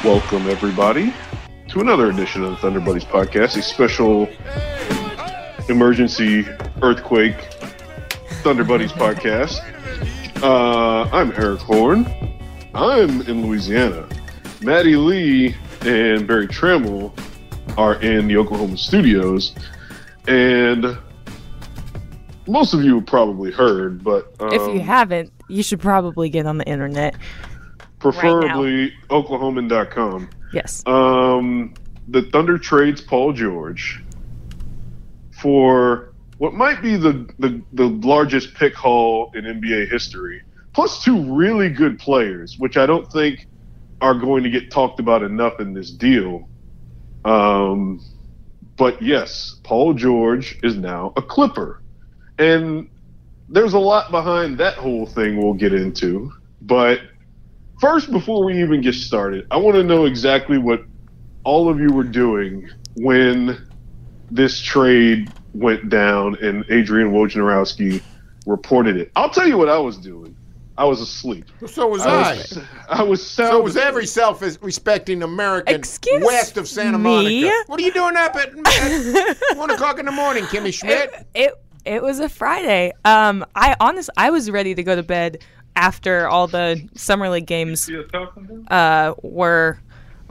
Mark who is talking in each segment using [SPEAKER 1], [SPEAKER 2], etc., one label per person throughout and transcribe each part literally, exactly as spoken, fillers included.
[SPEAKER 1] Welcome, everybody, to another edition of the Thunder Buddies podcast, a special emergency earthquake Thunder Buddies podcast. Uh, I'm Eric Horn. I'm in Louisiana. Maddie Lee and Barry Trammell are in the Oklahoma studios, and most of you have probably heard, but um,
[SPEAKER 2] if you haven't, you should probably get on the internet.
[SPEAKER 1] Preferably
[SPEAKER 2] right
[SPEAKER 1] Oklahoman dot com.
[SPEAKER 2] Yes.
[SPEAKER 1] Um, the Thunder trades Paul George for what might be the, the, the largest pick haul in N B A history, plus two really good players, which I don't think are going to get talked about enough in this deal. Um, but yes, Paul George is now a Clipper. And there's a lot behind that whole thing we'll get into. But first, before we even get started, I want to know exactly what all of you were doing when this trade went down and Adrian Wojnarowski reported it. I'll tell you what I was doing. I was asleep.
[SPEAKER 3] So was
[SPEAKER 1] I.
[SPEAKER 3] I.
[SPEAKER 1] Was, I was sound
[SPEAKER 3] So was
[SPEAKER 1] asleep.
[SPEAKER 3] every self-respecting American
[SPEAKER 2] Excuse
[SPEAKER 3] west of Santa
[SPEAKER 2] me?
[SPEAKER 3] Monica. What are you doing up at, at one o'clock in the morning, Kimmy Schmidt?
[SPEAKER 2] It, it it was a Friday. Um, I honest, I was ready to go to bed after all the summer league games uh were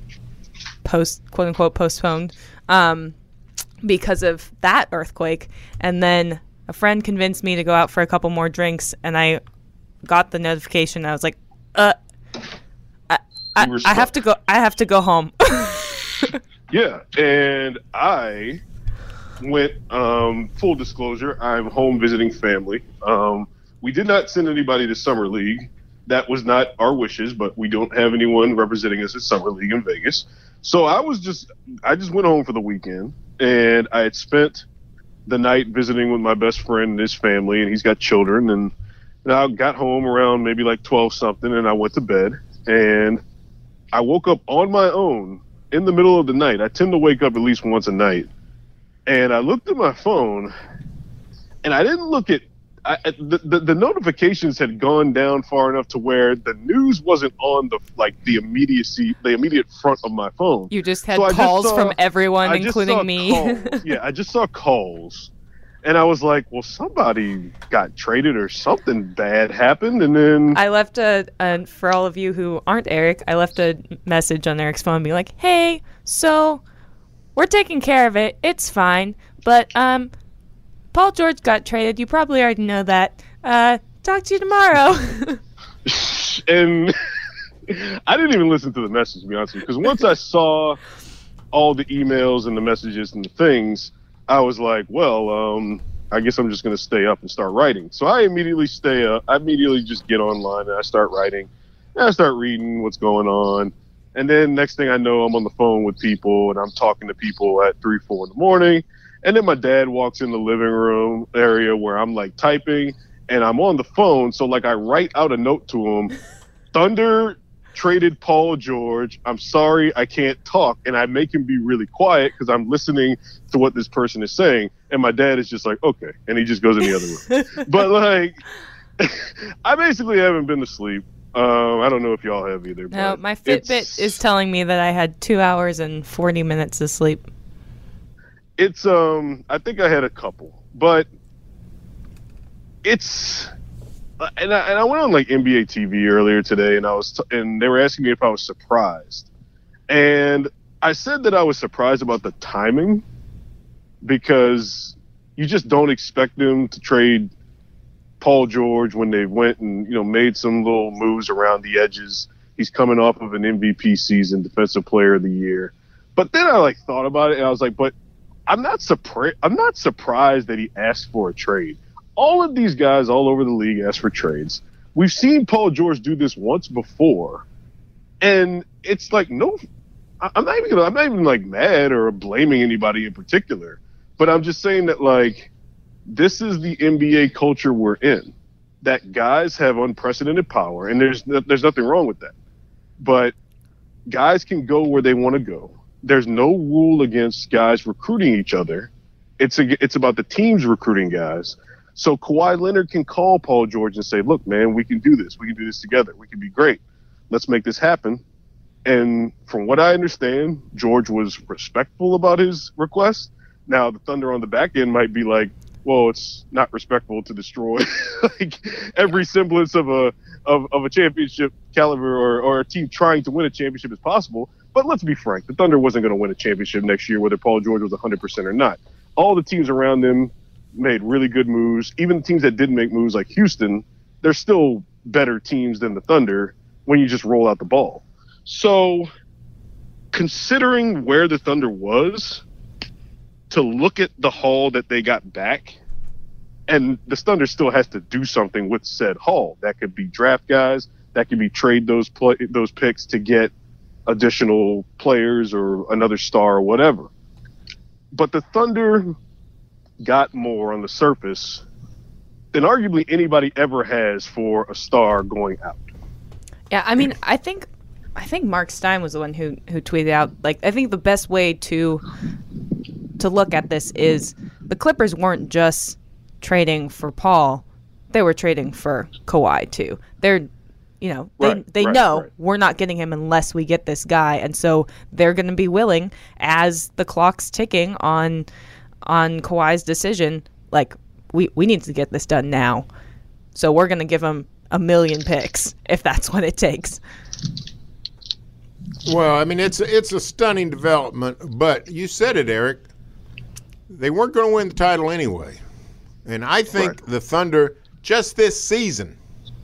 [SPEAKER 2] post quote unquote postponed um because of that earthquake, and then a friend convinced me to go out for a couple more drinks, and I got the notification. I was like, uh, I, I, I have to go. I have to go home.
[SPEAKER 1] Yeah, and I went. Um, full disclosure, I'm home visiting family. Um, we did not send anybody to summer league. That was not our wishes, but we don't have anyone representing us at summer league in Vegas. So I was just, I just went home for the weekend, and I had spent the night visiting with my best friend and his family, and he's got children, and. And I got home around maybe like twelve something, and I went to bed, and I woke up on my own in the middle of the night. I tend to wake up at least once a night, and I looked at my phone, and I didn't look at I, the, the the notifications had gone down far enough to where the news wasn't on the like the immediacy the immediate front of my phone.
[SPEAKER 2] You just had
[SPEAKER 1] So I just
[SPEAKER 2] calls
[SPEAKER 1] saw-
[SPEAKER 2] from everyone,
[SPEAKER 1] I just
[SPEAKER 2] including
[SPEAKER 1] saw
[SPEAKER 2] me.
[SPEAKER 1] calls. Yeah, I just saw calls. And I was like, well, somebody got traded or something bad happened. And then
[SPEAKER 2] I left a, a, for all of you who aren't Eric, I left a message on Eric's phone being like, hey, so we're taking care of it. It's fine. But um, Paul George got traded. You probably already know that. Uh, talk to you tomorrow.
[SPEAKER 1] and I didn't even listen to the message, to be honest with you, because once I saw all the emails and the messages and the things, I was like, well, um, I guess I'm just going to stay up and start writing. So I immediately stay up. I immediately just get online and I start writing. And I start reading what's going on. And then next thing I know, I'm on the phone with people and I'm talking to people at three, four in the morning. And then my dad walks in the living room area where I'm like typing and I'm on the phone. So like I write out a note to him, Thunder traded Paul George. I'm sorry, I can't talk. And I make him be really quiet because I'm listening to what this person is saying. And my dad is just like, okay. And he just goes in the other room. But like, I basically haven't been to sleep. Um, I don't know if y'all have either.
[SPEAKER 2] No,
[SPEAKER 1] but
[SPEAKER 2] my Fitbit
[SPEAKER 1] it's,
[SPEAKER 2] is telling me that I had two hours and forty minutes of sleep.
[SPEAKER 1] It's, um, I think I had a couple. But it's... And I, and I went on like N B A T V earlier today, and I was t- and they were asking me if I was surprised, and I said that I was surprised about the timing because you just don't expect them to trade Paul George when they went and you know made some little moves around the edges. He's coming off of an M V P season, Defensive Player of the Year, but then I like thought about it, and I was like, but I'm not surprised. I'm not surprised that he asked for a trade. All of these guys all over the league ask for trades. We've seen Paul George do this once before, and it's like no, I'm not even gonna, I'm not even like mad or blaming anybody in particular, but I'm just saying that like this is the N B A culture we're in. That guys have unprecedented power, and there's there's nothing wrong with that. But guys can go where they want to go. There's no rule against guys recruiting each other. It's a, it's about the teams recruiting guys. So Kawhi Leonard can call Paul George and say, look, man, we can do this. We can do this together. We can be great. Let's make this happen. And from what I understand, George was respectful about his request. Now, the Thunder on the back end might be like, well, it's not respectful to destroy like every semblance of a of, of a championship caliber or, or a team trying to win a championship as possible. But let's be frank, the Thunder wasn't going to win a championship next year, whether Paul George was one hundred percent or not. All the teams around them made really good moves. Even the teams that didn't make moves like Houston, they're still better teams than the Thunder when you just roll out the ball. So considering where the Thunder was, to look at the haul that they got back, and the Thunder still has to do something with said haul. That could be draft guys. That could be trade those play, those picks to get additional players or another star or whatever. But the Thunder got more on the surface than arguably anybody ever has for a star going out.
[SPEAKER 2] Yeah, I mean, I think I think Mark Stein was the one who who tweeted out, like, I think the best way to to look at this is the Clippers weren't just trading for Paul, they were trading for Kawhi too. They're, you know, they
[SPEAKER 1] right,
[SPEAKER 2] they
[SPEAKER 1] right,
[SPEAKER 2] know
[SPEAKER 1] right.
[SPEAKER 2] we're not getting him unless we get this guy, and so they're going to be willing, as the clock's ticking on on Kawhi's decision, like, we we need to get this done now. So we're going to give him a million picks if that's what it takes.
[SPEAKER 3] Well, I mean, it's a, it's a stunning development, but you said it, Eric. They weren't going to win the title anyway. And I think
[SPEAKER 1] right.
[SPEAKER 3] the Thunder, just this season,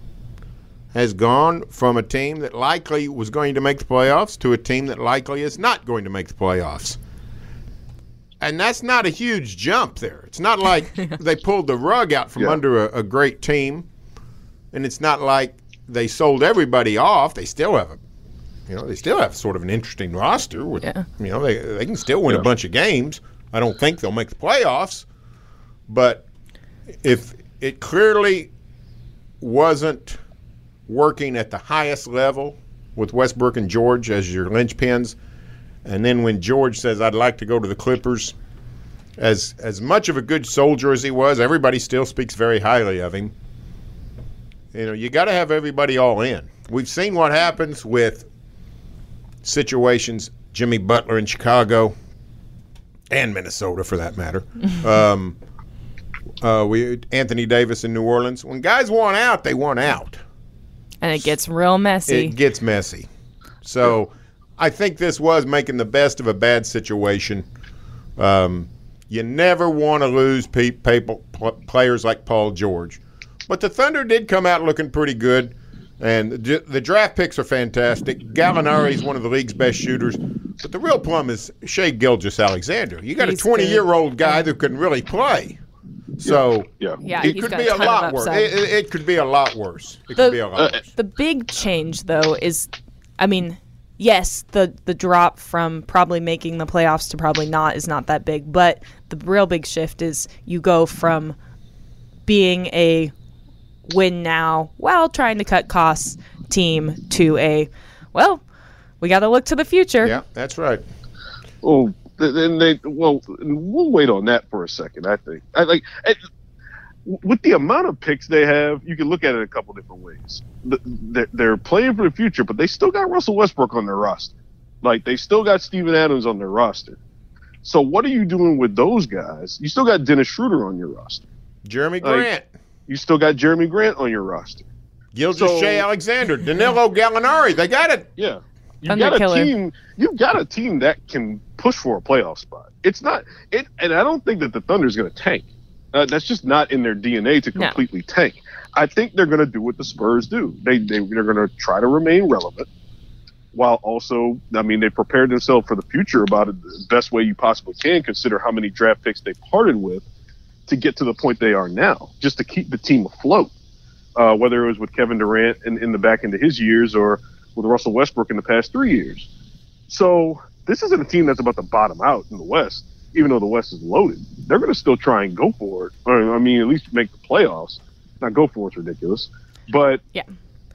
[SPEAKER 3] has gone from a team that likely was going to make the playoffs to a team that likely is not going to make the playoffs. And that's not a huge jump there. It's not like they pulled the rug out from
[SPEAKER 1] yeah.
[SPEAKER 3] under a, a great team, and it's not like they sold everybody off. They still have a, you know, they still have sort of an interesting roster. With,
[SPEAKER 2] yeah.
[SPEAKER 3] you know, they they can still win
[SPEAKER 1] yeah.
[SPEAKER 3] a bunch of games. I don't think they'll make the playoffs, but if it clearly wasn't working at the highest level with Westbrook and George as your linchpins, and then when George says, I'd like to go to the Clippers, as as much of a good soldier as he was, everybody still speaks very highly of him. You know, you got to have everybody all in. We've seen what happens with situations, Jimmy Butler in Chicago, and Minnesota for that matter. um, uh, we Anthony Davis in New Orleans. When guys want out, they want out.
[SPEAKER 2] And it gets real messy.
[SPEAKER 3] It gets messy. So I think this was making the best of a bad situation. Um, you never want to lose pe- people, pl- players like Paul George. But the Thunder did come out looking pretty good. And the, the draft picks are fantastic. Gallinari is one of the league's best shooters. But the real plum is Shai Gilgeous-Alexander. You got
[SPEAKER 2] He's
[SPEAKER 3] a twenty-year-old guy that can really play. So
[SPEAKER 1] Yeah.
[SPEAKER 2] Yeah,
[SPEAKER 3] it
[SPEAKER 2] he's
[SPEAKER 3] could
[SPEAKER 2] got
[SPEAKER 3] be
[SPEAKER 2] a
[SPEAKER 3] a
[SPEAKER 2] ton
[SPEAKER 3] lot
[SPEAKER 2] of
[SPEAKER 3] worse.
[SPEAKER 2] upside.
[SPEAKER 3] It, it, it could be a lot worse. It
[SPEAKER 2] The-
[SPEAKER 3] could be a lot
[SPEAKER 1] uh,
[SPEAKER 3] worse.
[SPEAKER 2] The big change, though, is, I mean, yes, the, the drop from probably making the playoffs to probably not is not that big, but the real big shift is you go from being a win now while trying to cut costs team to a, well, we got to look to the future.
[SPEAKER 3] Yeah, that's right.
[SPEAKER 1] Oh, then they well, we'll wait on that for a second. I think I like it, with the amount of picks they have, you can look at it a couple different ways. The, they're, they're playing for the future, but they still got Russell Westbrook on their roster. Like, they still got Steven Adams on their roster. So what are you doing with those guys? You still got Dennis Schroeder on your roster.
[SPEAKER 3] Jeremy
[SPEAKER 1] Like,
[SPEAKER 3] Grant.
[SPEAKER 1] You still got Jeremy Grant on your roster.
[SPEAKER 3] Gilgeous
[SPEAKER 1] So-
[SPEAKER 3] Shai Alexander, Danilo Gallinari. They got it.
[SPEAKER 1] Yeah. You
[SPEAKER 2] Thunder
[SPEAKER 1] got a
[SPEAKER 2] killer.
[SPEAKER 1] team. You've got a team that can push for a playoff spot. It's not it, and I don't think that the Thunder's going to tank. Uh, that's just not in their D N A to
[SPEAKER 2] No.
[SPEAKER 1] completely tank. I think they're going to do what the Spurs do. They they they're going to try to remain relevant, while also, I mean, they prepared themselves for the future about it the best way you possibly can. Consider how many draft picks they parted with to get to the point they are now, just to keep the team afloat. Uh, whether it was with Kevin Durant in, in the back end of his years or with Russell Westbrook in the past three years. So this isn't a team that's about to bottom out in the West, even though the West is loaded. They're going to still try and go for it. Or, I mean, at least make the playoffs. Not go for it's ridiculous. But
[SPEAKER 2] Yeah.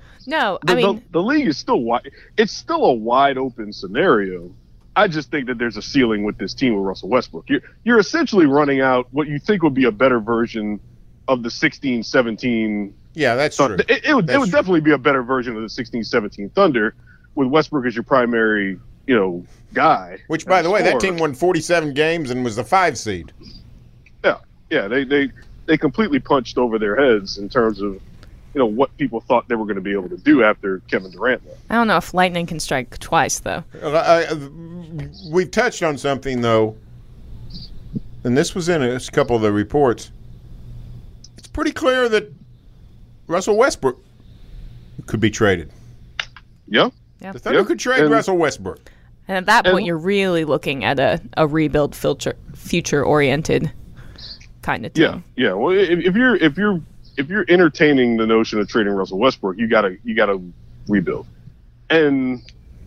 [SPEAKER 2] No,
[SPEAKER 1] the,
[SPEAKER 2] I mean,
[SPEAKER 1] the, the league is still wide. It's still a wide open scenario. I just think that there's a ceiling with this team with Russell Westbrook. You're, you're essentially running out what you think would be a better version of the sixteen seventeen
[SPEAKER 3] Yeah, that's
[SPEAKER 1] Thunder.
[SPEAKER 3] true.
[SPEAKER 1] It, it would,
[SPEAKER 3] That's
[SPEAKER 1] it would
[SPEAKER 3] true.
[SPEAKER 1] definitely be a better version of the sixteen seventeen Thunder with Westbrook as your primary, you know, guy.
[SPEAKER 3] Which, by the way, that
[SPEAKER 1] scorer.
[SPEAKER 3] team won forty-seven games and was the five seed.
[SPEAKER 1] Yeah, yeah, they they they completely punched over their heads in terms of, you know, what people thought they were going to be able to do after Kevin Durant left.
[SPEAKER 2] I don't know if lightning can strike twice, though.
[SPEAKER 3] Uh, I, we've touched on something, though, and this was in a couple of the reports. It's pretty clear that Russell Westbrook could be traded.
[SPEAKER 1] Yeah.
[SPEAKER 2] Yeah.
[SPEAKER 3] The Thunder
[SPEAKER 1] Yeah.
[SPEAKER 3] could trade
[SPEAKER 1] And-
[SPEAKER 3] Russell Westbrook.
[SPEAKER 2] And at that point,
[SPEAKER 1] And-
[SPEAKER 2] you're really looking at a, a rebuild future future oriented kind of team.
[SPEAKER 1] Yeah, yeah. Well, if, if you're if you're if you're entertaining the notion of trading Russell Westbrook, you gotta you gotta rebuild. And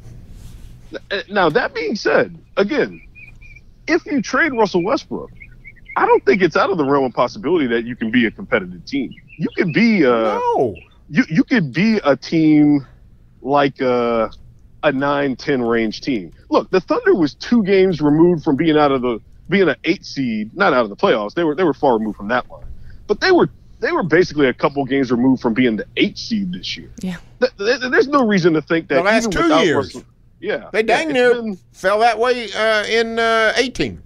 [SPEAKER 1] now that being said, again, if you trade Russell Westbrook, I don't think it's out of the realm of possibility that you can be a competitive team. You could be a
[SPEAKER 3] No.
[SPEAKER 1] you you could be a team like a a nine ten range team. Look, the Thunder was two games removed from being out of the being an eight seed, not out of the playoffs. They were they were far removed from that line, but they were they were basically a couple games removed from being the eight seed this year.
[SPEAKER 2] Yeah.
[SPEAKER 1] Th- th- there's no reason to think that
[SPEAKER 3] The last
[SPEAKER 1] even
[SPEAKER 3] two
[SPEAKER 1] without
[SPEAKER 3] years.
[SPEAKER 1] Russell- yeah,
[SPEAKER 3] They dang
[SPEAKER 1] yeah,
[SPEAKER 3] near
[SPEAKER 1] it's been-
[SPEAKER 3] fell that way uh, in uh, eighteen.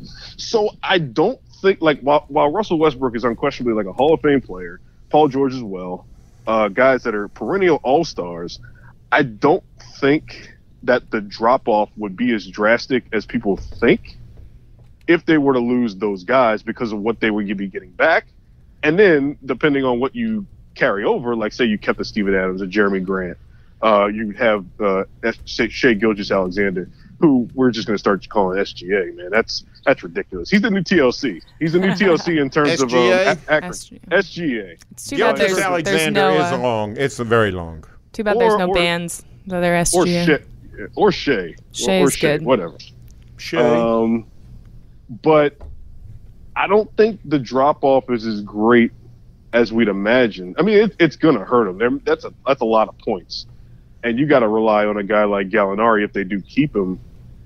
[SPEAKER 1] So I don't think like while while Russell Westbrook is unquestionably like a Hall of Fame player, Paul George as well, uh, guys that are perennial All Stars, I don't think that the drop off would be as drastic as people think if they were to lose those guys because of what they would be getting back, and then depending on what you carry over, like say you kept a Steven Adams, a Jeremy Grant, uh, you have uh, Shea Gilgeous-Alexander, who we're just going to start calling S G A. Man, that's that's ridiculous. He's the new T L C. He's the new T L C in terms of um,
[SPEAKER 3] S G A?
[SPEAKER 1] ac- acron-
[SPEAKER 2] S G A.
[SPEAKER 1] S G A.
[SPEAKER 2] It's too bad
[SPEAKER 3] Gilgeous
[SPEAKER 2] there's, there's
[SPEAKER 3] Alexander
[SPEAKER 2] no
[SPEAKER 3] is
[SPEAKER 2] uh,
[SPEAKER 3] long. It's very long.
[SPEAKER 2] too bad there's
[SPEAKER 1] Or-
[SPEAKER 2] no
[SPEAKER 1] or-
[SPEAKER 2] bands that are
[SPEAKER 1] Or
[SPEAKER 2] S G A.
[SPEAKER 1] Shea. Or Shea.
[SPEAKER 2] Shea
[SPEAKER 1] or, or
[SPEAKER 2] is good.
[SPEAKER 1] Whatever.
[SPEAKER 3] Shea.
[SPEAKER 1] Um, but I don't think the drop off is as great as we'd imagine. I mean, it, it's going to hurt them. They're, that's a that's a lot of points, and you got to rely on a guy like Gallinari if they do keep him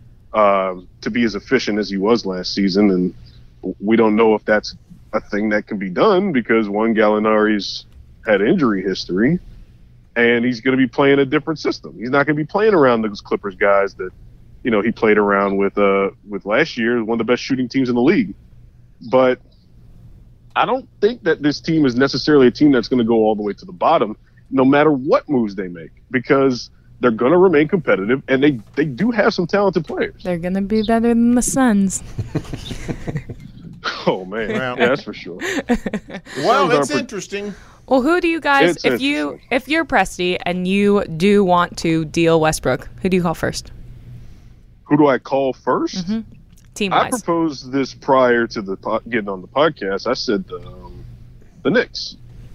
[SPEAKER 1] um, to be as efficient as he was last season. And we don't know if that's a thing that can be done because one, Gallinari's had injury history, and he's going to be playing a different system. He's not going to be playing around those Clippers guys that, you know, he played around with uh with last year, one of the best shooting teams in the league. But I don't think that this team is necessarily a team that's going to go all the way to the bottom, no matter what moves they make, because they're going to remain competitive, and they, they do have some talented players.
[SPEAKER 2] They're gonna be better than the Suns.
[SPEAKER 1] Oh, man.
[SPEAKER 3] Well-
[SPEAKER 1] Yeah, that's for sure.
[SPEAKER 3] well,
[SPEAKER 1] Suns are
[SPEAKER 3] it's
[SPEAKER 1] pre-
[SPEAKER 3] interesting.
[SPEAKER 2] Well, who do you guys,
[SPEAKER 1] It's
[SPEAKER 2] if you
[SPEAKER 1] interesting.
[SPEAKER 2] if you're Presti and you do want to deal Westbrook, who do you call first?
[SPEAKER 1] Who do I call first?
[SPEAKER 2] Team
[SPEAKER 1] I
[SPEAKER 2] wise.
[SPEAKER 1] proposed this prior to the po- getting on the podcast. I said the, um, the Knicks.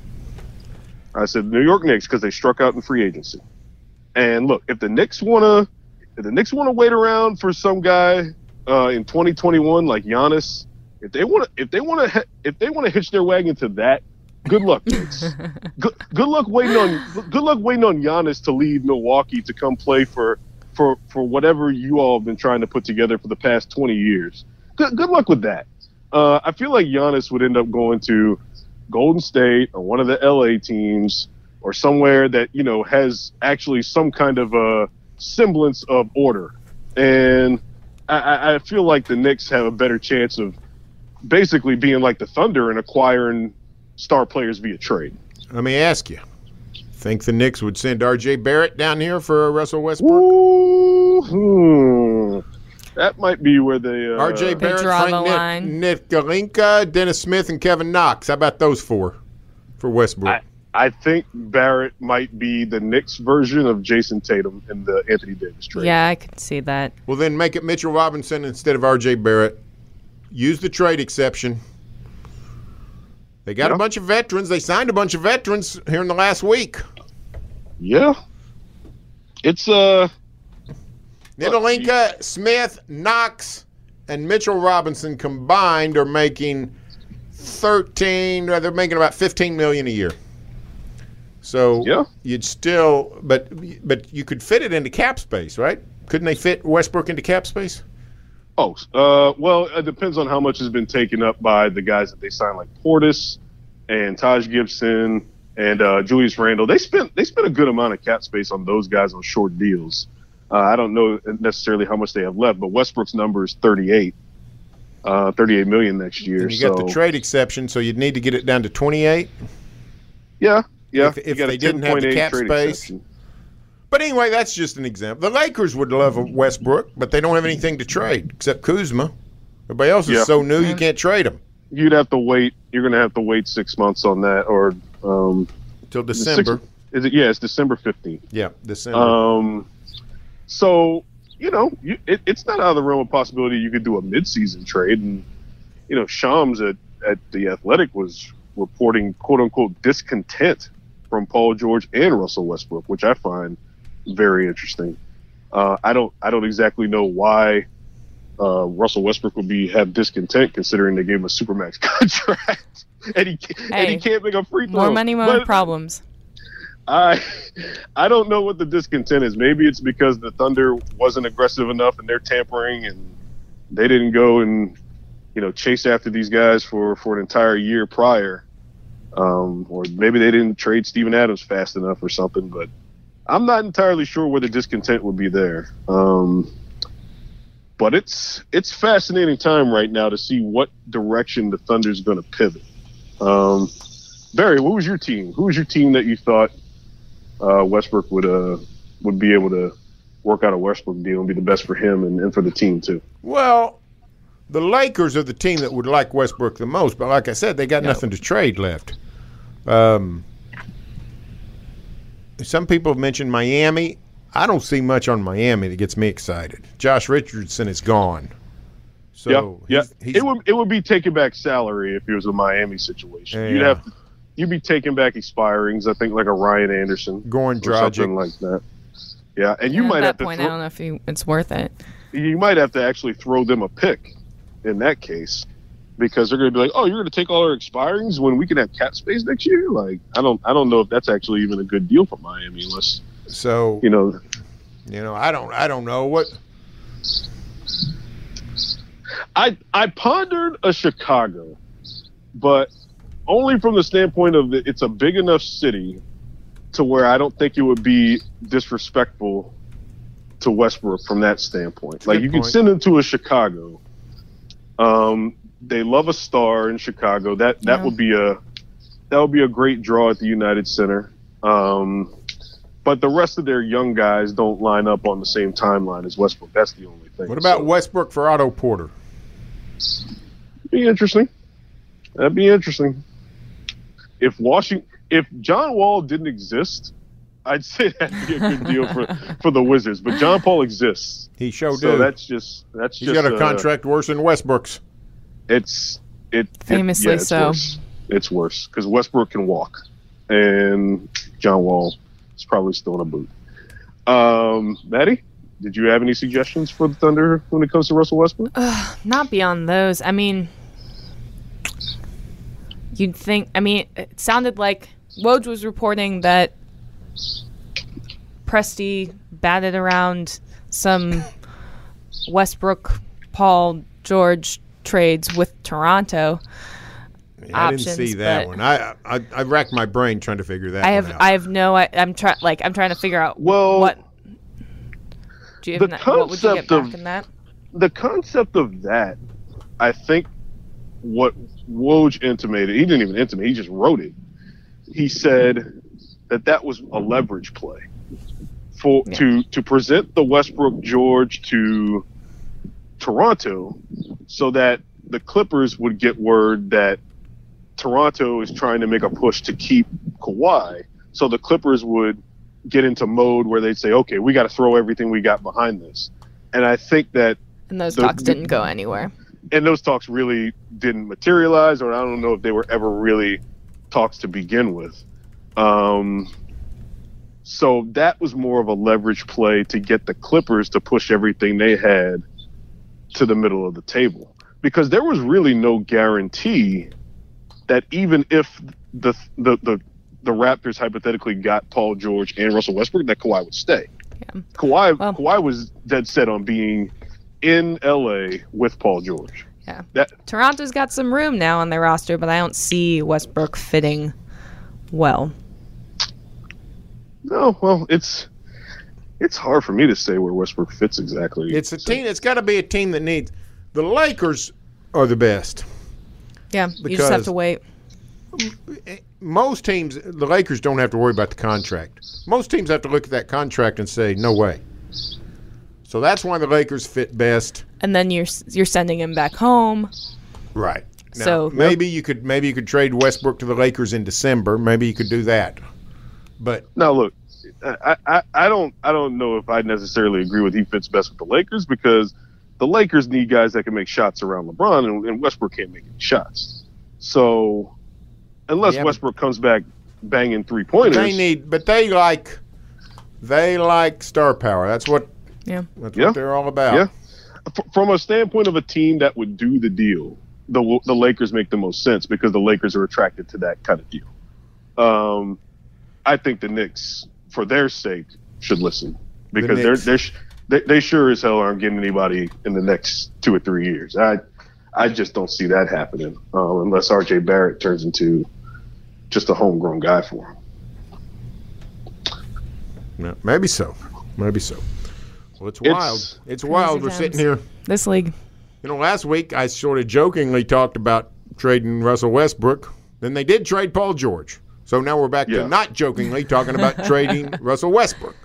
[SPEAKER 1] I said New York Knicks because they struck out in free agency. And look, if the Knicks wanna, if the Knicks wanna wait around for some guy uh, in twenty twenty-one like Giannis, if they wanna, if they wanna, he- if they wanna hitch their wagon to that, good luck, Knicks. good, good luck waiting on, good luck waiting on Giannis to leave Milwaukee to come play for. For, for whatever you all have been trying to put together for the past twenty years. Good, good luck with that. Uh, I feel like Giannis would end up going to Golden State or one of the L A teams or somewhere that, you know, has actually some kind of a semblance of order. And I- I, I feel like the Knicks have a better chance of basically being like the Thunder and acquiring star players via trade.
[SPEAKER 3] Let me ask you. Think the Knicks would send R J Barrett down here for Russell Westbrook?
[SPEAKER 1] Ooh, hmm. That might be where they. Uh,
[SPEAKER 3] R J Barrett,
[SPEAKER 2] draw the
[SPEAKER 3] Frank
[SPEAKER 2] line.
[SPEAKER 3] Nick, Nick Galinka, Dennis Smith, and Kevin Knox. How about those four for Westbrook?
[SPEAKER 1] I, I think Barrett might be the Knicks version of Jason Tatum in the Anthony Davis trade.
[SPEAKER 2] Yeah, I can see that.
[SPEAKER 3] Well, then make it Mitchell Robinson instead of R J Barrett. Use the trade exception. They got
[SPEAKER 1] Yeah.
[SPEAKER 3] a bunch of veterans. They signed a bunch of veterans here in the last week.
[SPEAKER 1] Yeah. It's uh
[SPEAKER 3] Nidalinka, Smith, Knox, and Mitchell Robinson combined are making thirteen. They're making about fifteen million a year. So
[SPEAKER 1] Yeah.
[SPEAKER 3] you'd still, but but you could fit it into cap space, right? Couldn't they fit Westbrook into cap space?
[SPEAKER 1] oh uh well it depends on how much has been taken up by the guys that they signed like Portis and Taj Gibson and uh, Julius Randle. They spent they spent a good amount of cap space on those guys on short deals. Uh, I don't know necessarily how much they have left, but Westbrook's number is thirty-eight, uh, thirty-eight million next year.
[SPEAKER 3] And you
[SPEAKER 1] so.
[SPEAKER 3] got the trade exception, so you'd need to get it down to twenty-eight.
[SPEAKER 1] Yeah, yeah.
[SPEAKER 3] If, if they didn't have the cap space. Exception. But anyway, that's just an example. The Lakers would love a Westbrook, but they don't have anything to trade except Kuzma. Everybody else is yeah. so new, you can't trade them.
[SPEAKER 1] You'd have to wait. You're going to have to wait six months on that, or um,
[SPEAKER 3] until December.
[SPEAKER 1] Six, is it? Yeah, it's December fifteenth.
[SPEAKER 3] Yeah, December.
[SPEAKER 1] Um, so you know, you, it, it's not out of the realm of possibility you could do a midseason trade, and you know, Shams at at the Athletic was reporting quote unquote discontent from Paul George and Russell Westbrook, which I find very interesting. Uh, I don't. I don't exactly know why. Uh, Russell Westbrook would be have discontent considering they gave him a supermax contract and he hey, and he can't make a free throw.
[SPEAKER 2] More money, more but problems.
[SPEAKER 1] I I don't know what the discontent is. Maybe it's because the Thunder wasn't aggressive enough and they're tampering and they didn't go and you know chase after these guys for, for an entire year prior, um, or maybe they didn't trade Steven Adams fast enough or something. But I'm not entirely sure where the discontent would be there. Um, But it's it's fascinating time right now to see what direction the Thunder's going to pivot. Um, Barry, what was your team? Who was your team that you thought uh, Westbrook would uh, would be able to work out a Westbrook deal and be the best for him and, and for the team too?
[SPEAKER 3] Well, the Lakers are the team that would like Westbrook the most, but like I said, they got yeah. nothing to trade left. Um, some people have mentioned Miami. I don't see much on Miami that gets me excited. Josh Richardson is gone. So
[SPEAKER 1] yeah,
[SPEAKER 3] he's,
[SPEAKER 1] yeah.
[SPEAKER 3] He's,
[SPEAKER 1] it would it would be taking back salary if it was a Miami situation.
[SPEAKER 3] Yeah.
[SPEAKER 1] You'd have to, you'd be taking back expirings. I think like a Ryan Anderson,
[SPEAKER 3] Goran Dragic,
[SPEAKER 1] something like that. Yeah, and you
[SPEAKER 2] yeah,
[SPEAKER 1] might
[SPEAKER 2] at
[SPEAKER 1] have
[SPEAKER 2] that
[SPEAKER 1] to
[SPEAKER 2] point.
[SPEAKER 1] throw,
[SPEAKER 2] I don't know if you, it's worth it.
[SPEAKER 1] You might have to actually throw them a pick in that case, because they're going to be like, "Oh, you're going to take all our expirings when we can have cap space next year." Like, I don't, I don't know if that's actually even a good deal for Miami, unless
[SPEAKER 3] so
[SPEAKER 1] you know.
[SPEAKER 3] You know, I don't, I don't know what.
[SPEAKER 1] I I pondered a Chicago, but only from the standpoint of the, it's a big enough city to where I don't think it would be disrespectful to Westbrook from that standpoint. Like you
[SPEAKER 3] point.
[SPEAKER 1] can send him to a Chicago. Um, they love a star in Chicago. That that
[SPEAKER 2] yeah.
[SPEAKER 1] would be a that would be a great draw at the United Center. Um, But the rest of their young guys don't line up on the same timeline as Westbrook. That's the only thing.
[SPEAKER 3] What about
[SPEAKER 1] so,
[SPEAKER 3] Westbrook for Otto Porter?
[SPEAKER 1] Be interesting. That'd be interesting. If Washington, if John Wall didn't exist, I'd say that'd be a good deal for, for the Wizards. But John Paul exists.
[SPEAKER 3] He showed
[SPEAKER 1] so
[SPEAKER 3] did.
[SPEAKER 1] that's just that's
[SPEAKER 3] He's
[SPEAKER 1] just
[SPEAKER 3] got a
[SPEAKER 1] uh,
[SPEAKER 3] contract worse than Westbrook's.
[SPEAKER 1] It's it
[SPEAKER 2] famously
[SPEAKER 1] it, yeah, it's
[SPEAKER 2] so.
[SPEAKER 1] Worse. It's worse because Westbrook can walk, and John Wall. It's probably still in a boot. Um, Maddie, did you have any suggestions for the Thunder when it comes to Russell Westbrook?
[SPEAKER 2] Uh, not beyond those. I mean, you'd think. I mean, it sounded like Woj was reporting that Presti batted around some Westbrook, Paul George trades with Toronto.
[SPEAKER 3] I
[SPEAKER 2] options,
[SPEAKER 3] didn't see that one. I, I I racked my brain trying to figure that
[SPEAKER 2] I have
[SPEAKER 3] one out.
[SPEAKER 2] I have no I, I'm trying like I'm trying to figure out
[SPEAKER 1] well,
[SPEAKER 2] what do you have
[SPEAKER 1] the
[SPEAKER 2] that, what would you get
[SPEAKER 1] concept
[SPEAKER 2] back
[SPEAKER 1] of-
[SPEAKER 2] in that?
[SPEAKER 1] The concept of that, I think what Woj intimated, he didn't even intimate, he just wrote it. He said that that was a leverage play for
[SPEAKER 2] Yeah.
[SPEAKER 1] to to present the Westbrook George to Toronto so that the Clippers would get word that Toronto is trying to make a push to keep Kawhi, so the Clippers would get into mode where they'd say, okay, we got to throw everything we got behind this. And I think that
[SPEAKER 2] And those
[SPEAKER 1] the-
[SPEAKER 2] talks didn't go anywhere.
[SPEAKER 1] and those talks really didn't materialize, or I don't know if they were ever really talks to begin with. Um, so that was more of a leverage play to get the Clippers to push everything they had to the middle of the table, because there was really no guarantee that even if the the the, the Raptors hypothetically got Paul George and Russell Westbrook, that Kawhi would stay.
[SPEAKER 2] Yeah.
[SPEAKER 1] Kawhi
[SPEAKER 2] Well-
[SPEAKER 1] Kawhi was dead set on being in L A with Paul George.
[SPEAKER 2] Yeah.
[SPEAKER 1] That
[SPEAKER 2] Toronto's got some room now on their roster, but I don't see Westbrook fitting well.
[SPEAKER 1] No, well, it's it's hard for me to say where Westbrook fits exactly.
[SPEAKER 3] It's a team. It's got to be a team that needs. The Lakers are the best.
[SPEAKER 2] Yeah, you just have to wait.
[SPEAKER 3] Most teams, the Lakers don't have to worry about the contract. Most teams have to look at that contract and say, no way. So that's why the Lakers fit best.
[SPEAKER 2] And then you're you're sending him back home.
[SPEAKER 3] Right. Now,
[SPEAKER 2] so
[SPEAKER 3] maybe you could maybe you could trade Westbrook to the Lakers in December. Maybe you could do that. But
[SPEAKER 1] now look, I, I, I don't I don't know if I necessarily agree with he fits best with the Lakers because the Lakers need guys that can make shots around LeBron, and, and Westbrook can't make any shots. So unless
[SPEAKER 3] yeah,
[SPEAKER 1] Westbrook comes back banging three pointers,
[SPEAKER 3] they need. But they like they like star power. That's what.
[SPEAKER 2] Yeah.
[SPEAKER 3] That's
[SPEAKER 1] yeah.
[SPEAKER 3] what they're all about.
[SPEAKER 1] Yeah. F- from a standpoint of a team that would do the deal, the the Lakers make the most sense because the Lakers are attracted to that kind of deal. Um, I think the Knicks, for their sake, should listen because
[SPEAKER 3] the
[SPEAKER 1] they're they're sh- they, they sure as hell aren't getting anybody in the next two or three years. I I just don't see that happening um, unless R J Barrett turns into just a homegrown guy for him.
[SPEAKER 3] No, maybe so. Maybe so. Well, it's wild. It's, it's wild. We're sitting here.
[SPEAKER 2] This league.
[SPEAKER 3] You know, last week I sort of jokingly talked about trading Russell Westbrook. Then they did trade Paul George. So now we're back
[SPEAKER 1] yeah.
[SPEAKER 3] to not jokingly talking about trading Russell Westbrook.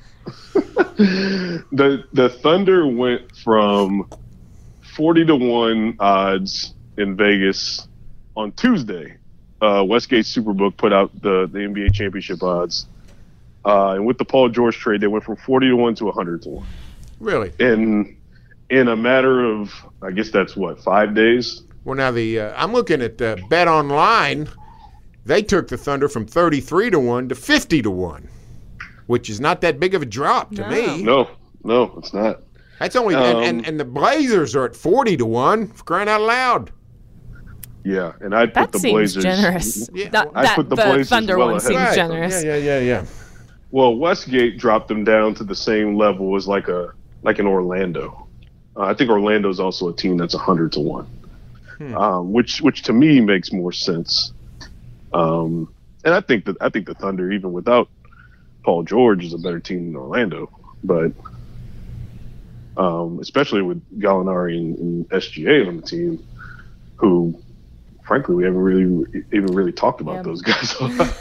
[SPEAKER 1] the the Thunder went from forty to one odds in Vegas on Tuesday. Uh, Westgate Superbook put out the, the N B A championship odds. Uh, and with the Paul George trade, they went from forty to one to one hundred to one.
[SPEAKER 3] Really?
[SPEAKER 1] In in a matter of, I guess that's what, five days?
[SPEAKER 3] Well, now the uh, I'm looking at uh, Bet Online. They took the Thunder from thirty-three to one to fifty to one, which is not that big of a drop to
[SPEAKER 2] no.
[SPEAKER 3] me.
[SPEAKER 1] No, no, it's not.
[SPEAKER 3] That's only um, and, and, and the Blazers are at forty to one, for crying out loud.
[SPEAKER 1] Yeah, and I'd
[SPEAKER 2] that
[SPEAKER 1] put the
[SPEAKER 2] seems
[SPEAKER 1] Blazers.
[SPEAKER 2] generous.
[SPEAKER 3] Yeah,
[SPEAKER 2] that,
[SPEAKER 1] I'd put the,
[SPEAKER 2] the
[SPEAKER 1] Blazers
[SPEAKER 2] Thunder
[SPEAKER 1] well
[SPEAKER 2] one
[SPEAKER 1] ahead.
[SPEAKER 2] seems
[SPEAKER 3] Right.
[SPEAKER 2] generous.
[SPEAKER 3] Yeah, yeah, yeah, yeah.
[SPEAKER 1] Well, Westgate dropped them down to the same level as like a like an Orlando. Uh, I think Orlando's also a team that's a hundred to one, hmm. um, which which to me makes more sense. Um, and I think that I think the Thunder, even without Paul George, is a better team than Orlando. But um, especially with Gallinari and, and S G A on the team, who, frankly, we haven't really even really talked about yeah. those guys.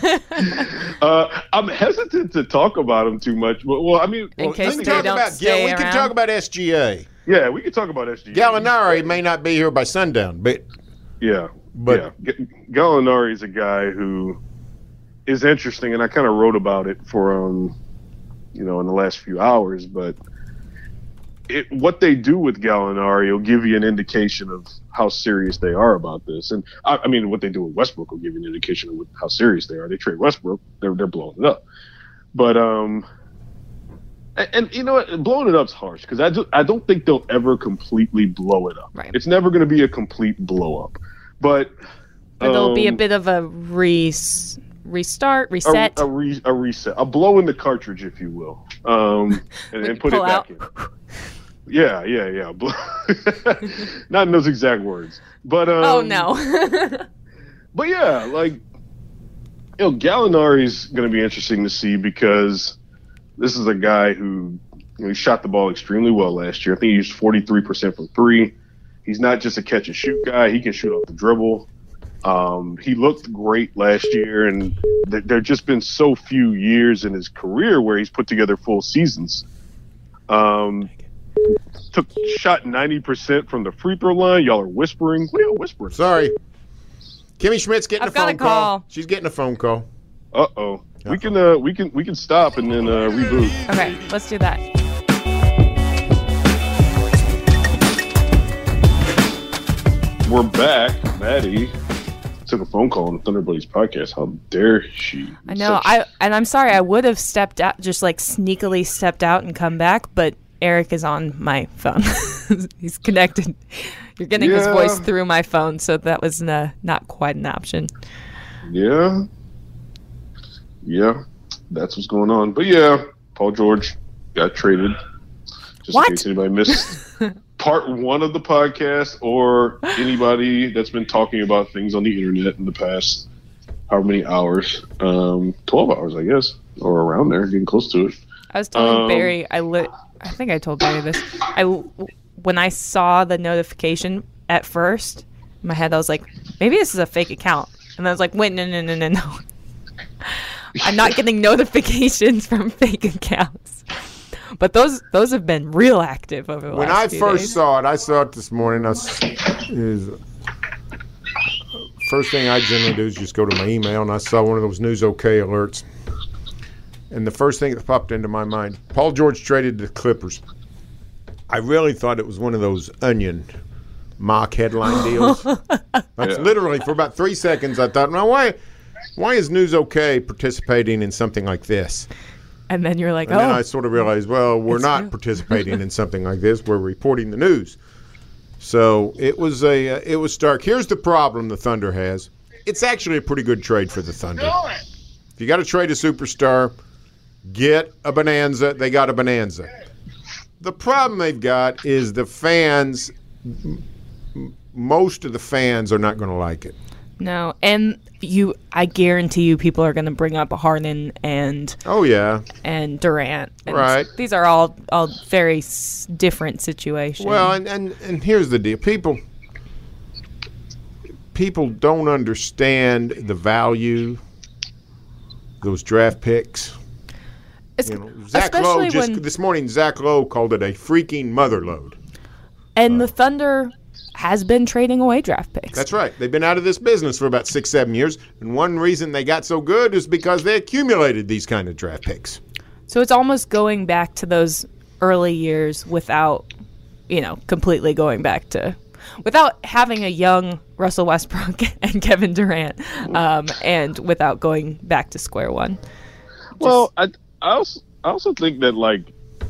[SPEAKER 1] uh, I'm hesitant to talk about them too much. But well, I mean,
[SPEAKER 2] in
[SPEAKER 1] well,
[SPEAKER 2] case
[SPEAKER 3] we
[SPEAKER 2] they
[SPEAKER 3] talk
[SPEAKER 2] don't
[SPEAKER 3] about,
[SPEAKER 2] stay
[SPEAKER 3] yeah, we
[SPEAKER 2] around.
[SPEAKER 3] can talk about S G A.
[SPEAKER 1] Yeah, we can talk about S G A.
[SPEAKER 3] Gallinari may not be here by sundown, but
[SPEAKER 1] yeah,
[SPEAKER 3] but
[SPEAKER 1] yeah. G- Gallinari is a guy who is interesting, and I kind of wrote about it for um, you know, in the last few hours. But it, what they do with Gallinari will give you an indication of how serious they are about this. And I, I mean, what they do with Westbrook will give you an indication of how serious they are. They trade Westbrook, they're they're blowing it up. But um, and, and you know what, blowing it up's harsh because I do, I don't think they'll ever completely blow it up.
[SPEAKER 2] Right.
[SPEAKER 1] It's never going to be a complete blow up, but
[SPEAKER 2] but there'll
[SPEAKER 1] um,
[SPEAKER 2] be a bit of a re- restart, reset,
[SPEAKER 1] a, a, re, a reset, a blow in the cartridge, if you will, um, and, and put it back out. in. Yeah, yeah, yeah. Not in those exact words, but um,
[SPEAKER 2] oh no.
[SPEAKER 1] But yeah, like you know, Gallinari's going to be interesting to see because this is a guy who you know, he shot the ball extremely well last year. I think he used forty-three percent from three. He's not just a catch and shoot guy; he can shoot off the dribble. Um, he looked great last year, and th- there just been so few years in his career where he's put together full seasons. Um, took shot ninety percent from the free throw line. Y'all are whispering. What are y'all whispering?
[SPEAKER 3] Sorry. Kimmy Schmidt's getting
[SPEAKER 2] I've
[SPEAKER 3] a phone
[SPEAKER 2] got a call.
[SPEAKER 3] call. She's getting a phone call.
[SPEAKER 1] Uh oh. We can uh we can we can stop and then uh, reboot.
[SPEAKER 2] Okay, let's do that.
[SPEAKER 1] We're back. Maddie took a phone call on the Thunderblaze podcast. How dare she?
[SPEAKER 2] I know.
[SPEAKER 1] Such...
[SPEAKER 2] I and I'm sorry. I would have stepped out, just like sneakily stepped out and come back, but Eric is on my phone. He's connected. You're getting
[SPEAKER 1] yeah.
[SPEAKER 2] his voice through my phone, so that was uh, not quite an option.
[SPEAKER 1] Yeah. Yeah. That's what's going on. But yeah, Paul George got traded. Just
[SPEAKER 2] what?
[SPEAKER 1] in case anybody missed part one of the podcast or anybody that's been talking about things on the internet in the past how many hours? Um, twelve hours, I guess, or around there, getting close to it.
[SPEAKER 2] I was telling
[SPEAKER 1] um,
[SPEAKER 2] Barry, I lit. I think I told Barry this. I when I saw the notification at first, in my head I was like, maybe this is a fake account, and I was like, wait, no, no, no, no, no. I'm not getting notifications from fake accounts. But those those have been real active over the
[SPEAKER 3] when
[SPEAKER 2] last
[SPEAKER 3] I
[SPEAKER 2] few
[SPEAKER 3] first
[SPEAKER 2] days.
[SPEAKER 3] saw it, I saw it this morning. I s- is first thing I generally do is just go to my email, and I saw one of those News OK alerts. And the first thing that popped into my mind, Paul George traded to the Clippers. I really thought it was one of those Onion mock headline deals. That's
[SPEAKER 1] Yeah.
[SPEAKER 3] literally for about three seconds. I thought, now why, why is News OK participating in something like this?
[SPEAKER 2] And then you're like,
[SPEAKER 3] And
[SPEAKER 2] oh,
[SPEAKER 3] then I sort of realized, well, we're
[SPEAKER 2] It's
[SPEAKER 3] not
[SPEAKER 2] real.
[SPEAKER 3] participating in something like this. We're reporting the news. So it was a uh, it was stark. Here's the problem the Thunder has. It's actually a pretty good trade for the Thunder. If you got to trade a superstar, get a bonanza. They got a bonanza. The problem they've got is the fans. m- m- Most of the fans are not going to like it.
[SPEAKER 2] no. And you, I guarantee you, people are going to bring up Harden and
[SPEAKER 3] Oh yeah.
[SPEAKER 2] and Durant. And
[SPEAKER 3] Right.
[SPEAKER 2] These are all all very s- different situations.
[SPEAKER 3] Well, and, and, and here's the deal. People people don't understand the value those draft picks.
[SPEAKER 2] It's-
[SPEAKER 3] You know, Zach Lowe
[SPEAKER 2] especially
[SPEAKER 3] just
[SPEAKER 2] when,
[SPEAKER 3] this morning Zach Lowe called it a freaking mother load.
[SPEAKER 2] and the Thunder has been trading away draft picks.
[SPEAKER 3] That's right. They've been out of this business for about six, seven years, and one reason they got so good is because they accumulated these kind of draft picks.
[SPEAKER 2] So it's almost going back to those early years without, you know, completely going back to, without having a young Russell Westbrook and Kevin Durant, um, and without going back to square one.
[SPEAKER 1] Well, I, I also I also think that, like,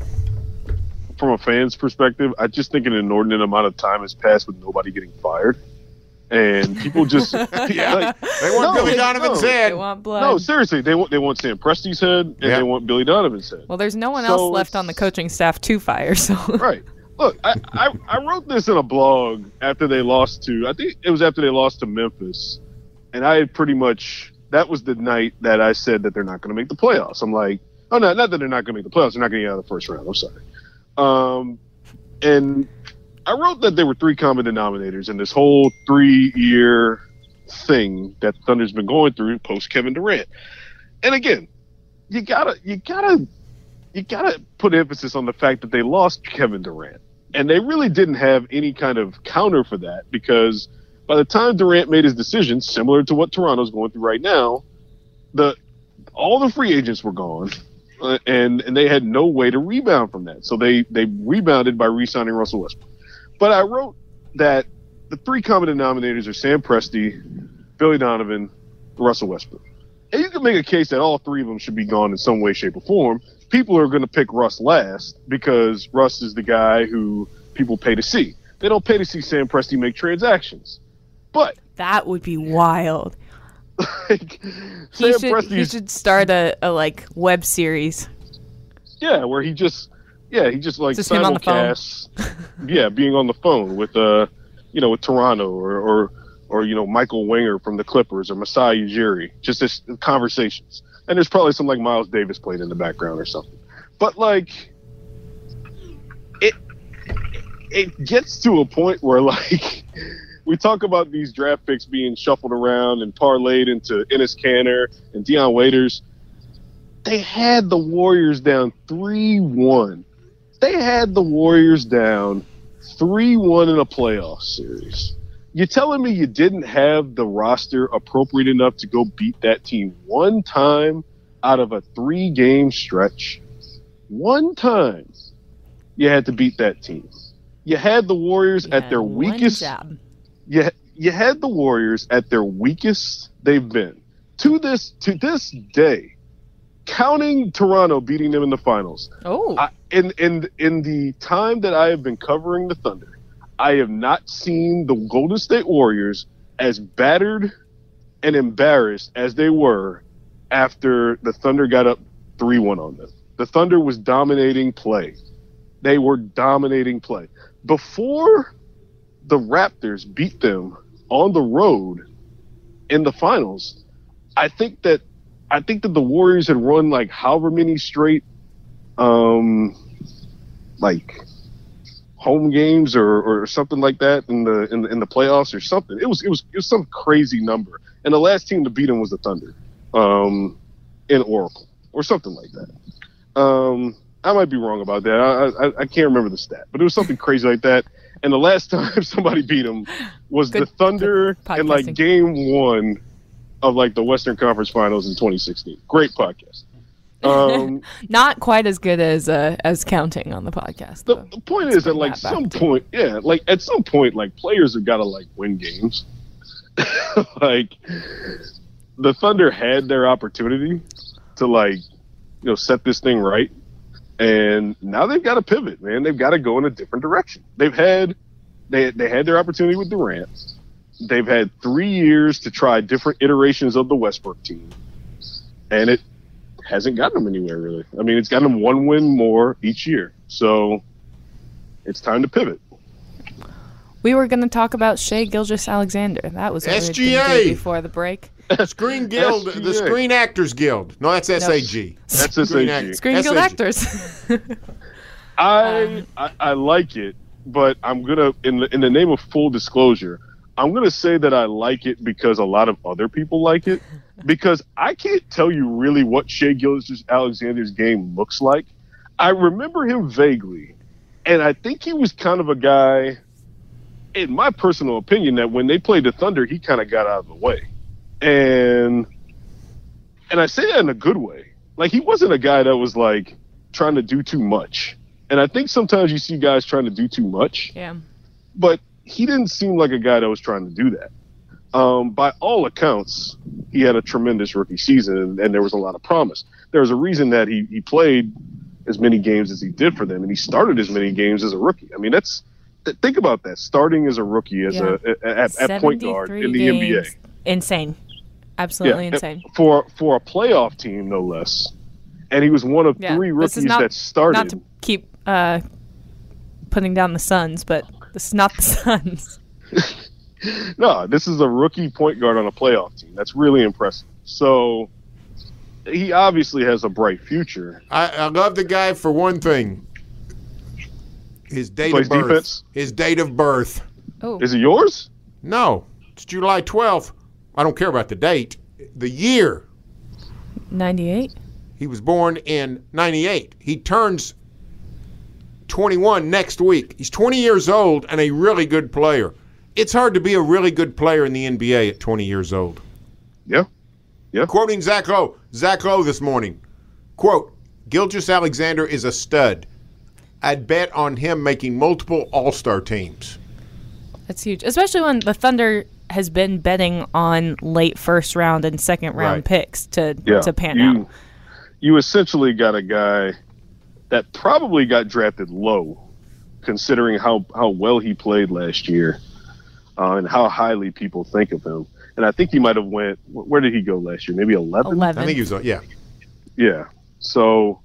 [SPEAKER 1] from a fan's perspective, I just think an inordinate amount of time has passed with nobody getting fired, and people just
[SPEAKER 3] Yeah.
[SPEAKER 1] like,
[SPEAKER 3] They want
[SPEAKER 1] No,
[SPEAKER 3] Billy
[SPEAKER 1] they-
[SPEAKER 3] Donovan's
[SPEAKER 1] no.
[SPEAKER 2] They
[SPEAKER 3] head.
[SPEAKER 2] want blood.
[SPEAKER 1] no, seriously, they want they want Sam Presti's head and
[SPEAKER 3] Yeah.
[SPEAKER 1] they want Billy Donovan's head.
[SPEAKER 2] Well, there's no one
[SPEAKER 1] So
[SPEAKER 2] else left
[SPEAKER 1] it's-
[SPEAKER 2] on the coaching staff to fire, so.
[SPEAKER 1] Right. Look, I, I, I wrote this in a blog after they lost to, I think it was after they lost to Memphis. And I had pretty much, that was the night that I said that they're not going to make the playoffs. I'm like, oh, no, not that they're not going to make the playoffs. They're not going to get out of the first round. I'm sorry. Um, and I wrote that there were three common denominators in this whole three year thing that Thunder's been going through post Kevin Durant. And again, you gotta, you gotta, you gotta put emphasis on the fact that they lost Kevin Durant, and they really didn't have any kind of counter for that, because by the time Durant made his decision, similar to what Toronto's going through right now, the all the free agents were gone, uh, and and they had no way to rebound from that. So they they rebounded by re-signing Russell Westbrook. But I wrote that the three common denominators are Sam Presti, Billy Donovan, Russell Westbrook. And you can make a case that all three of them should be gone in some way, shape, or form. People are going to pick Russ last because Russ is the guy who people pay to see. They don't pay to see Sam Presti make transactions. But
[SPEAKER 2] That would be wild.
[SPEAKER 1] like,
[SPEAKER 2] He
[SPEAKER 1] Sam
[SPEAKER 2] should, he
[SPEAKER 1] Presti's,
[SPEAKER 2] should start a, a like web series.
[SPEAKER 1] yeah, where he just, yeah, he just like
[SPEAKER 2] Just him on the phone.
[SPEAKER 1] simulcasts, yeah, being on the phone with, uh, you know, with Toronto or, or, or you know, Michael Winger from the Clippers or Masai Ujiri, just this conversations. And there's probably some like Miles Davis playing in the background or something. But like, it it gets to a point where like we talk about these draft picks being shuffled around and parlayed into Enes Kanter and Deion Waiters. They had the Warriors down three one. They had the Warriors down three one in a playoff series. You're telling me you didn't have the roster appropriate enough to go beat that team one time out of a three-game stretch? One time you had to beat that team. You had the Warriors
[SPEAKER 2] Yeah,
[SPEAKER 1] at their
[SPEAKER 2] one
[SPEAKER 1] weakest.
[SPEAKER 2] job.
[SPEAKER 1] You, you had the Warriors at their weakest they've been. To this to this day, counting Toronto beating them in the finals,
[SPEAKER 2] Oh,
[SPEAKER 1] I, in in in the time that I have been covering the Thunder, I have not seen the Golden State Warriors as battered and embarrassed as they were after the Thunder got up three one on them. The Thunder was dominating play. They were dominating play. Before the Raptors beat them on the road in the finals, I think that I think that the Warriors had run like however many straight, um, like home games or, or something like that in the in the in the playoffs or something. It was it was it was some crazy number, and the last team to beat them was the Thunder, um, in Oracle or something like that. Um, I might be wrong about that. I, I I can't remember the stat, but it was something crazy like that. And the last time somebody beat them was good, the Thunder in like game one of like the Western Conference Finals in twenty sixteen. Great podcast. Um,
[SPEAKER 2] Not quite as good as uh, as counting on the podcast.
[SPEAKER 1] The, the point Let's is that like some point, yeah, like at some point, like players have got to like win games. Like the Thunder had their opportunity to like, you know, set this thing right. And now they've got to pivot, man. They've got to go in a different direction. They've had they they had their opportunity with Durant. They've had three years to try different iterations of the Westbrook team, and it hasn't gotten them anywhere really. I mean, it's gotten them one win more each year. So it's time to pivot.
[SPEAKER 2] We were going to talk about Shai Gilgeous-Alexander. That was what
[SPEAKER 3] S G A
[SPEAKER 2] before the break.
[SPEAKER 3] Screen Guild,
[SPEAKER 1] S G A.
[SPEAKER 3] the Screen Actors Guild. No, that's S A G.
[SPEAKER 1] That's S A G.
[SPEAKER 2] Screen Guild Actors.
[SPEAKER 1] I,
[SPEAKER 2] um,
[SPEAKER 1] I I like it, but I'm gonna in the in the name of full disclosure, I'm gonna say that I like it because a lot of other people like it. Because I can't tell you really what Shai Gilgeous-Alexander's game looks like. I remember him vaguely, and I think he was kind of a guy, in my personal opinion, that when they played the Thunder, he kind of got out of the way. And and I say that in a good way. Like, he wasn't a guy that was, like, trying to do too much. And I think sometimes you see guys trying to do too much.
[SPEAKER 2] Yeah.
[SPEAKER 1] But he didn't seem like a guy that was trying to do that. Um, by all accounts, he had a tremendous rookie season, and, and there was a lot of promise. There was a reason that he, he played as many games as he did for them, and he started as many games as a rookie. I mean, that's think about that, starting as a rookie as yeah. a, at, at point guard in the games. N B A.
[SPEAKER 2] Insane. Absolutely
[SPEAKER 1] yeah,
[SPEAKER 2] insane.
[SPEAKER 1] For for a playoff team, no less. And he was one of yeah, three rookies not, that started.
[SPEAKER 2] Not to keep uh, putting down the Suns, but this is not the Suns.
[SPEAKER 1] No, this is a rookie point guard on a playoff team. That's really impressive. So he obviously has a bright future.
[SPEAKER 3] I, I love the guy for one thing. His date of birth. Defense. His date of birth.
[SPEAKER 2] Oh.
[SPEAKER 1] Is it yours?
[SPEAKER 3] No. It's July twelfth. I don't care about the date. The year.
[SPEAKER 2] ninety-eight?
[SPEAKER 3] He was born in ninety-eight. He turns twenty-one next week. He's twenty years old and a really good player. It's hard to be a really good player in the N B A at twenty years old.
[SPEAKER 1] Yeah. Yeah.
[SPEAKER 3] Quoting Zach Lowe. Zach Lowe this morning. Quote, Gilgeous-Alexander is a stud. I'd bet on him making multiple all-star teams.
[SPEAKER 2] That's huge. Especially when the Thunder has been betting on late first round and second round
[SPEAKER 3] right.
[SPEAKER 2] picks to,
[SPEAKER 1] yeah.
[SPEAKER 2] to pan
[SPEAKER 1] you,
[SPEAKER 2] out.
[SPEAKER 1] You essentially got a guy that probably got drafted low, considering how, how well he played last year. Uh, and how highly people think of him. And I think he might have went, where did he go last year? Maybe eleven?
[SPEAKER 2] eleven.
[SPEAKER 3] I think he was, yeah.
[SPEAKER 1] Yeah. So,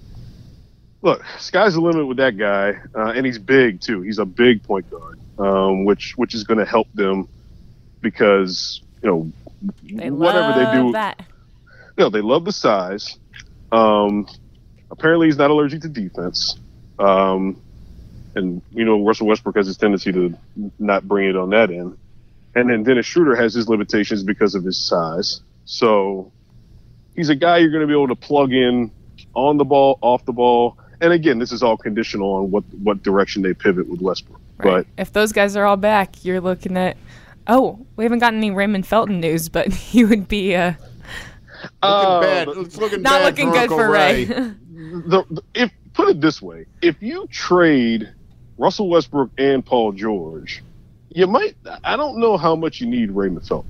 [SPEAKER 1] look, sky's the limit with that guy. Uh, and he's big, too. He's a big point guard, um, which which is going to help them because, you know,
[SPEAKER 2] they
[SPEAKER 1] whatever
[SPEAKER 2] love
[SPEAKER 1] they do.
[SPEAKER 2] That.
[SPEAKER 1] You know, they love the size. Um, apparently, he's not allergic to defense. Um And, you know, Russell Westbrook has this tendency to not bring it on that end. And then Dennis Schroeder has his limitations because of his size. So he's a guy you're going to be able to plug in on the ball, off the ball. And, again, this is all conditional on what, what direction they pivot with Westbrook.
[SPEAKER 2] Right.
[SPEAKER 1] But
[SPEAKER 2] if those guys are all back, you're looking at, oh, we haven't gotten any Raymond Felton news, but he would be uh,
[SPEAKER 3] looking uh, bad. It's looking
[SPEAKER 2] not
[SPEAKER 3] bad
[SPEAKER 2] looking
[SPEAKER 3] for
[SPEAKER 2] good
[SPEAKER 3] Uncle
[SPEAKER 2] for Ray.
[SPEAKER 3] Ray.
[SPEAKER 1] the, the, if put it this way, if you trade Russell Westbrook and Paul George, you might, I don't know how much you need Raymond Felton.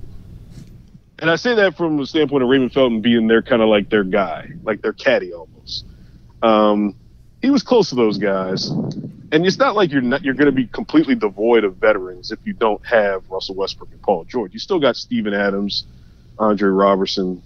[SPEAKER 1] And I say that from the standpoint of Raymond Felton being their kind of like their guy, like their caddy almost. Um, he was close to those guys. And it's not like you're not, you're going to be completely devoid of veterans if you don't have Russell Westbrook and Paul George. You still got Steven Adams, Andre Robertson.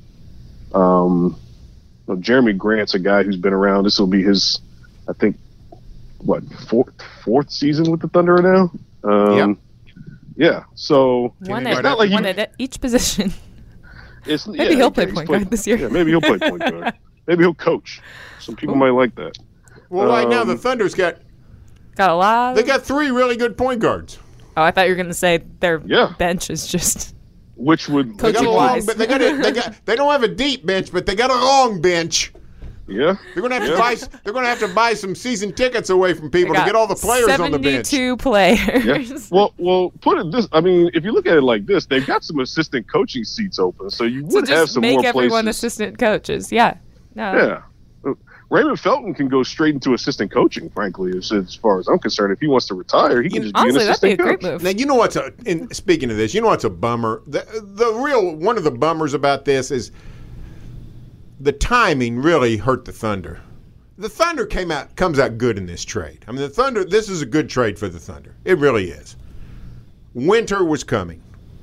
[SPEAKER 1] Um, you know, Jeremy Grant's a guy who's been around. This will be his, I think, what, fourth, fourth season with the Thunder now? Um,
[SPEAKER 3] yeah.
[SPEAKER 1] Yeah. So
[SPEAKER 2] one
[SPEAKER 1] it's
[SPEAKER 2] at,
[SPEAKER 1] not like
[SPEAKER 2] one
[SPEAKER 1] you,
[SPEAKER 2] at each position.
[SPEAKER 1] It's,
[SPEAKER 2] maybe
[SPEAKER 1] yeah,
[SPEAKER 2] he'll play
[SPEAKER 1] he's
[SPEAKER 2] point
[SPEAKER 1] played,
[SPEAKER 2] guard this year.
[SPEAKER 1] Yeah, maybe he'll play point guard. Maybe he'll coach. Some people Ooh. might like that.
[SPEAKER 3] Well, right um, now the Thunder's got
[SPEAKER 2] got a lot.
[SPEAKER 3] They got three really good point guards.
[SPEAKER 2] Oh, I thought you were going to say their
[SPEAKER 1] yeah.
[SPEAKER 2] bench is just.
[SPEAKER 1] Which would
[SPEAKER 3] they got a long, but they got a, they got they don't have a deep bench, but they got a long bench.
[SPEAKER 1] Yeah,
[SPEAKER 3] they're gonna have to yeah. buy. They're gonna have to buy some season tickets away from people to get all the players on the bench.
[SPEAKER 2] seventy-two players.
[SPEAKER 1] Yeah. Well, well, put it this. I mean, if you look at it like this, they've got some assistant coaching seats open, so you would
[SPEAKER 2] so
[SPEAKER 1] have some more places.
[SPEAKER 2] Make everyone assistant coaches. Yeah. No.
[SPEAKER 1] Yeah. Raymond Felton can go straight into assistant coaching, frankly, as, as far as I'm concerned. If he wants to retire, he can just
[SPEAKER 2] honestly,
[SPEAKER 1] be an assistant
[SPEAKER 2] that'd be a
[SPEAKER 1] coach.
[SPEAKER 2] great move.
[SPEAKER 3] Now, you know what's a, in, speaking of this, you know what's a bummer? The, the real, one of the bummers about this is the timing really hurt the Thunder. The Thunder came out, comes out good in this trade. I mean, the Thunder, this is a good trade for the Thunder. It really is. Winter was coming.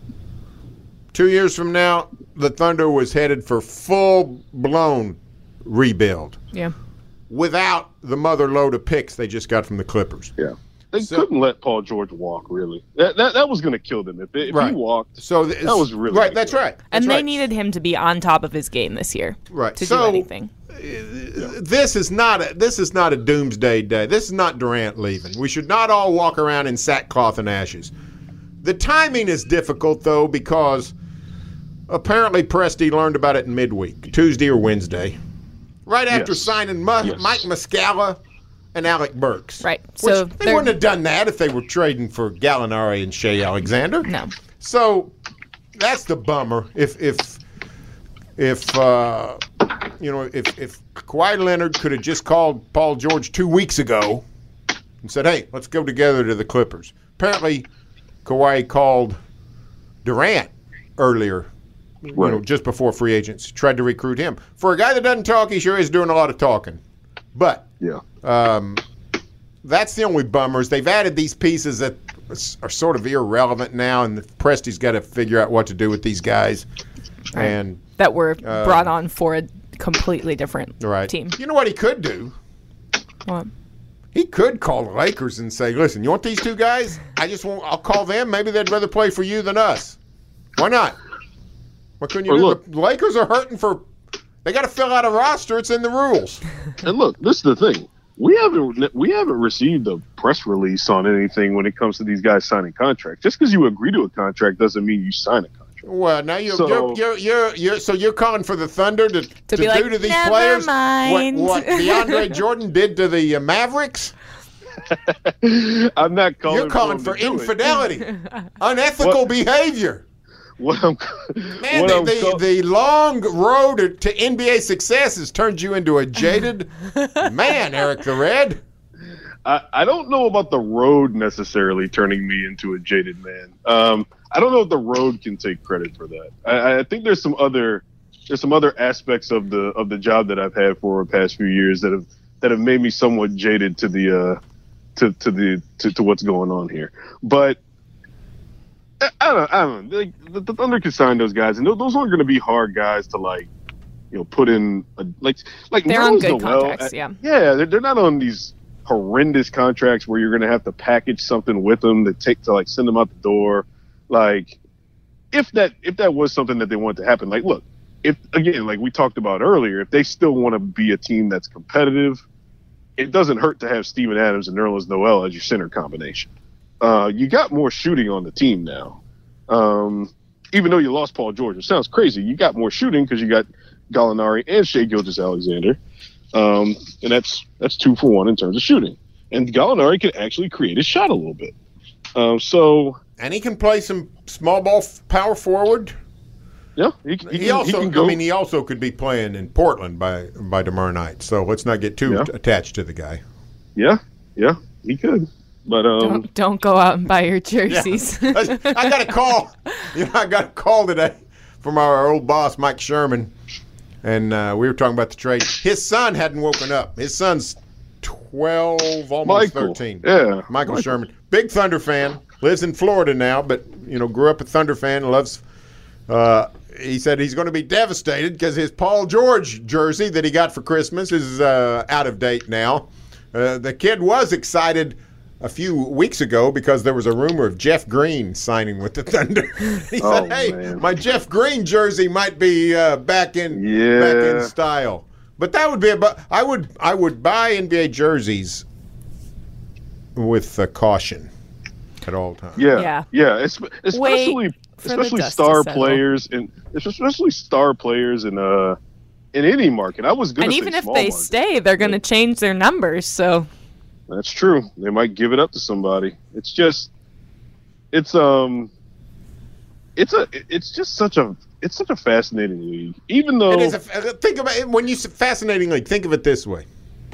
[SPEAKER 3] Two years from now, the Thunder was headed for full-blown rebuild.
[SPEAKER 2] Yeah.
[SPEAKER 3] Without the mother load of picks they just got from the Clippers.
[SPEAKER 1] Yeah. They so, couldn't let Paul George walk, really. That that, that was going to kill them. If, if
[SPEAKER 3] right.
[SPEAKER 1] he walked,
[SPEAKER 3] so
[SPEAKER 1] that was really
[SPEAKER 3] right. That's right. That's
[SPEAKER 2] and
[SPEAKER 3] right.
[SPEAKER 2] they needed him to be on top of his game this year.
[SPEAKER 3] Right.
[SPEAKER 2] To
[SPEAKER 3] so,
[SPEAKER 2] do anything.
[SPEAKER 3] Uh, this is not a, this is not a doomsday day. This is not Durant leaving. We should not all walk around in sackcloth and ashes. The timing is difficult, though, because apparently Presti learned about it in midweek, Tuesday or Wednesday. Right after
[SPEAKER 1] yes.
[SPEAKER 3] signing Ma-
[SPEAKER 1] yes.
[SPEAKER 3] Mike Muscala and Alec Burks.
[SPEAKER 2] Right. So
[SPEAKER 3] they wouldn't have done that if they were trading for Gallinari and Shea Alexander.
[SPEAKER 2] No.
[SPEAKER 3] So that's the bummer. If if if uh, you know if if Kawhi Leonard could have just called Paul George two weeks ago and said, "Hey, let's go together to the Clippers." Apparently, Kawhi called Durant earlier.
[SPEAKER 1] Right.
[SPEAKER 3] You know, just before free agents, tried to recruit him. For a guy that doesn't talk, he sure is doing a lot of talking. But
[SPEAKER 1] yeah,
[SPEAKER 3] um, that's the only bummer is they've added these pieces that are sort of irrelevant now, and Presti's got to figure out what to do with these guys.
[SPEAKER 2] Right.
[SPEAKER 3] And
[SPEAKER 2] that were
[SPEAKER 3] uh,
[SPEAKER 2] brought on for a completely different
[SPEAKER 3] right.
[SPEAKER 2] team.
[SPEAKER 3] You know what he could do?
[SPEAKER 2] What?
[SPEAKER 3] He could call the Lakers and say, "Listen, you want these two guys? I just want. I'll call them. Maybe they'd rather play for you than us. Why not?" What couldn't you
[SPEAKER 1] or
[SPEAKER 3] do?
[SPEAKER 1] Look,
[SPEAKER 3] the Lakers are hurting for – they got to fill out a roster. It's in the rules.
[SPEAKER 1] And look, this is the thing. We haven't we haven't received a press release on anything when it comes to these guys signing contracts. Just because you agree to a contract doesn't mean you sign a contract.
[SPEAKER 3] Well, now you're so, you're, you're you're you're so you're calling for the Thunder to, to,
[SPEAKER 2] to
[SPEAKER 3] do
[SPEAKER 2] like,
[SPEAKER 3] to these
[SPEAKER 2] Never
[SPEAKER 3] players
[SPEAKER 2] mind.
[SPEAKER 3] what what DeAndre Jordan did to the uh, Mavericks?
[SPEAKER 1] I'm not calling.
[SPEAKER 3] You're calling for, for infidelity, unethical what? behavior.
[SPEAKER 1] What I'm,
[SPEAKER 3] Man,
[SPEAKER 1] what
[SPEAKER 3] the,
[SPEAKER 1] I'm
[SPEAKER 3] the,
[SPEAKER 1] call-
[SPEAKER 3] the long road to N B A success has turned you into a jaded man, Eric the Red.
[SPEAKER 1] I, I don't know about the road necessarily turning me into a jaded man. Um, I don't know if the road can take credit for that. I, I think there's some other there's some other aspects of the of the job that I've had for the past few years that have that have made me somewhat jaded to the uh, to to the to, to what's going on here. But I don't, I don't know. Like, the, the Thunder can sign those guys, and those, those aren't going to be hard guys to like, you know, put in a, like like
[SPEAKER 2] they're on
[SPEAKER 1] Nerlens
[SPEAKER 2] good
[SPEAKER 1] Noel,
[SPEAKER 2] contracts, yeah.
[SPEAKER 1] Yeah, they're, they're not on these horrendous contracts where you're going to have to package something with them to take to like send them out the door. Like, if that if that was something that they wanted to happen, like, look, if again, like we talked about earlier, if they still want to be a team that's competitive, it doesn't hurt to have Steven Adams and Nerlens Noel as your center combination. Uh, you got more shooting on the team now. Um, even though you lost Paul George, it sounds crazy. You got more shooting because you got Gallinari and Shai Gilgeous-Alexander. Um, and that's that's two for one in terms of shooting. And Gallinari can actually create his shot a little bit. Um, so
[SPEAKER 3] and he can play some small ball f- power forward.
[SPEAKER 1] Yeah, he, he,
[SPEAKER 3] he
[SPEAKER 1] can,
[SPEAKER 3] also.
[SPEAKER 1] he can go.
[SPEAKER 3] I mean, he also could be playing in Portland by by tomorrow night. So let's not get too
[SPEAKER 1] yeah.
[SPEAKER 3] t- attached to the guy.
[SPEAKER 1] Yeah, yeah, he could. But um,
[SPEAKER 2] don't, don't go out and buy your jerseys.
[SPEAKER 3] Yeah. I got a call. You know, I got a call today from our old boss, Mike Sherman, and uh, we were talking about the trade. His son hadn't woken up. His son's twelve, almost
[SPEAKER 1] Michael.
[SPEAKER 3] thirteen.
[SPEAKER 1] Yeah,
[SPEAKER 3] Michael,
[SPEAKER 1] Michael
[SPEAKER 3] Sherman, big Thunder fan, lives in Florida now, but you know, grew up a Thunder fan. Loves. Uh, he said he's going to be devastated because his Paul George jersey that he got for Christmas is uh, out of date now. Uh, the kid was excited a few weeks ago because there was a rumor of Jeff Green signing with the Thunder. He
[SPEAKER 1] oh,
[SPEAKER 3] said, "Hey,
[SPEAKER 1] man.
[SPEAKER 3] my Jeff Green jersey might be uh, back in
[SPEAKER 1] yeah.
[SPEAKER 3] back in style." But that would be about. I would I would buy N B A jerseys with uh, caution at all times.
[SPEAKER 1] Yeah,
[SPEAKER 2] Yeah.
[SPEAKER 1] yeah. It's, especially
[SPEAKER 2] Wait
[SPEAKER 1] especially star players and especially star players in uh in any market. I was gonna
[SPEAKER 2] And
[SPEAKER 1] say
[SPEAKER 2] even if
[SPEAKER 1] small
[SPEAKER 2] they
[SPEAKER 1] market.
[SPEAKER 2] stay, they're going to change their numbers. So
[SPEAKER 1] That's true. They might give it up to somebody. It's just, it's um, it's a, it's just such a, it's such a fascinating league. Even though
[SPEAKER 3] It is a, think about it when you say fascinating league. Think of it this way: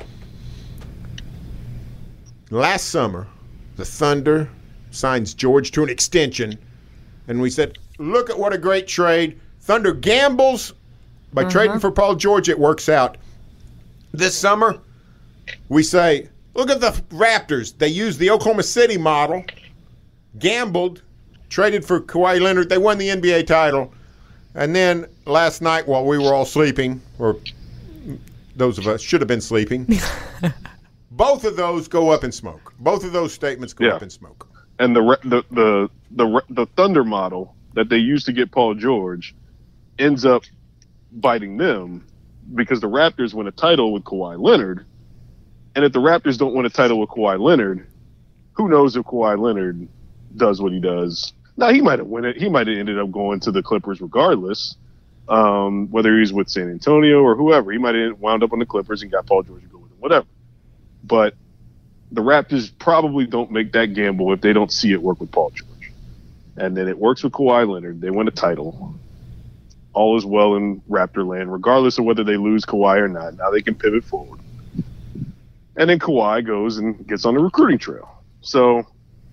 [SPEAKER 3] last summer, the Thunder signs George to an extension, and we said, "Look at what a great trade!" Thunder gambles by
[SPEAKER 2] Uh-huh.
[SPEAKER 3] trading for Paul George. It works out. This summer, we say, "Look at the Raptors. They used the Oklahoma City model, gambled, traded for Kawhi Leonard. They won the N B A title." And then last night, while we were all sleeping, or those of us should have been sleeping, both of those go up in smoke. Both of those statements go
[SPEAKER 1] Yeah.
[SPEAKER 3] up in smoke.
[SPEAKER 1] and the re- the the the re- the Thunder model that they used to get Paul George ends up biting them because the Raptors win a title with Kawhi Leonard, and if the Raptors don't win a title with Kawhi Leonard, who knows if Kawhi Leonard does what he does? Now he might have won it. He might have ended up going to the Clippers regardless, um, whether he's with San Antonio or whoever. He might have wound up on the Clippers and got Paul George to go with him, whatever. But the Raptors probably don't make that gamble if they don't see it work with Paul George. And then it works with Kawhi Leonard. They win a title. All is well in Raptor land, regardless of whether they lose Kawhi or not. Now they can pivot forward. And then Kawhi goes and gets on the recruiting trail. So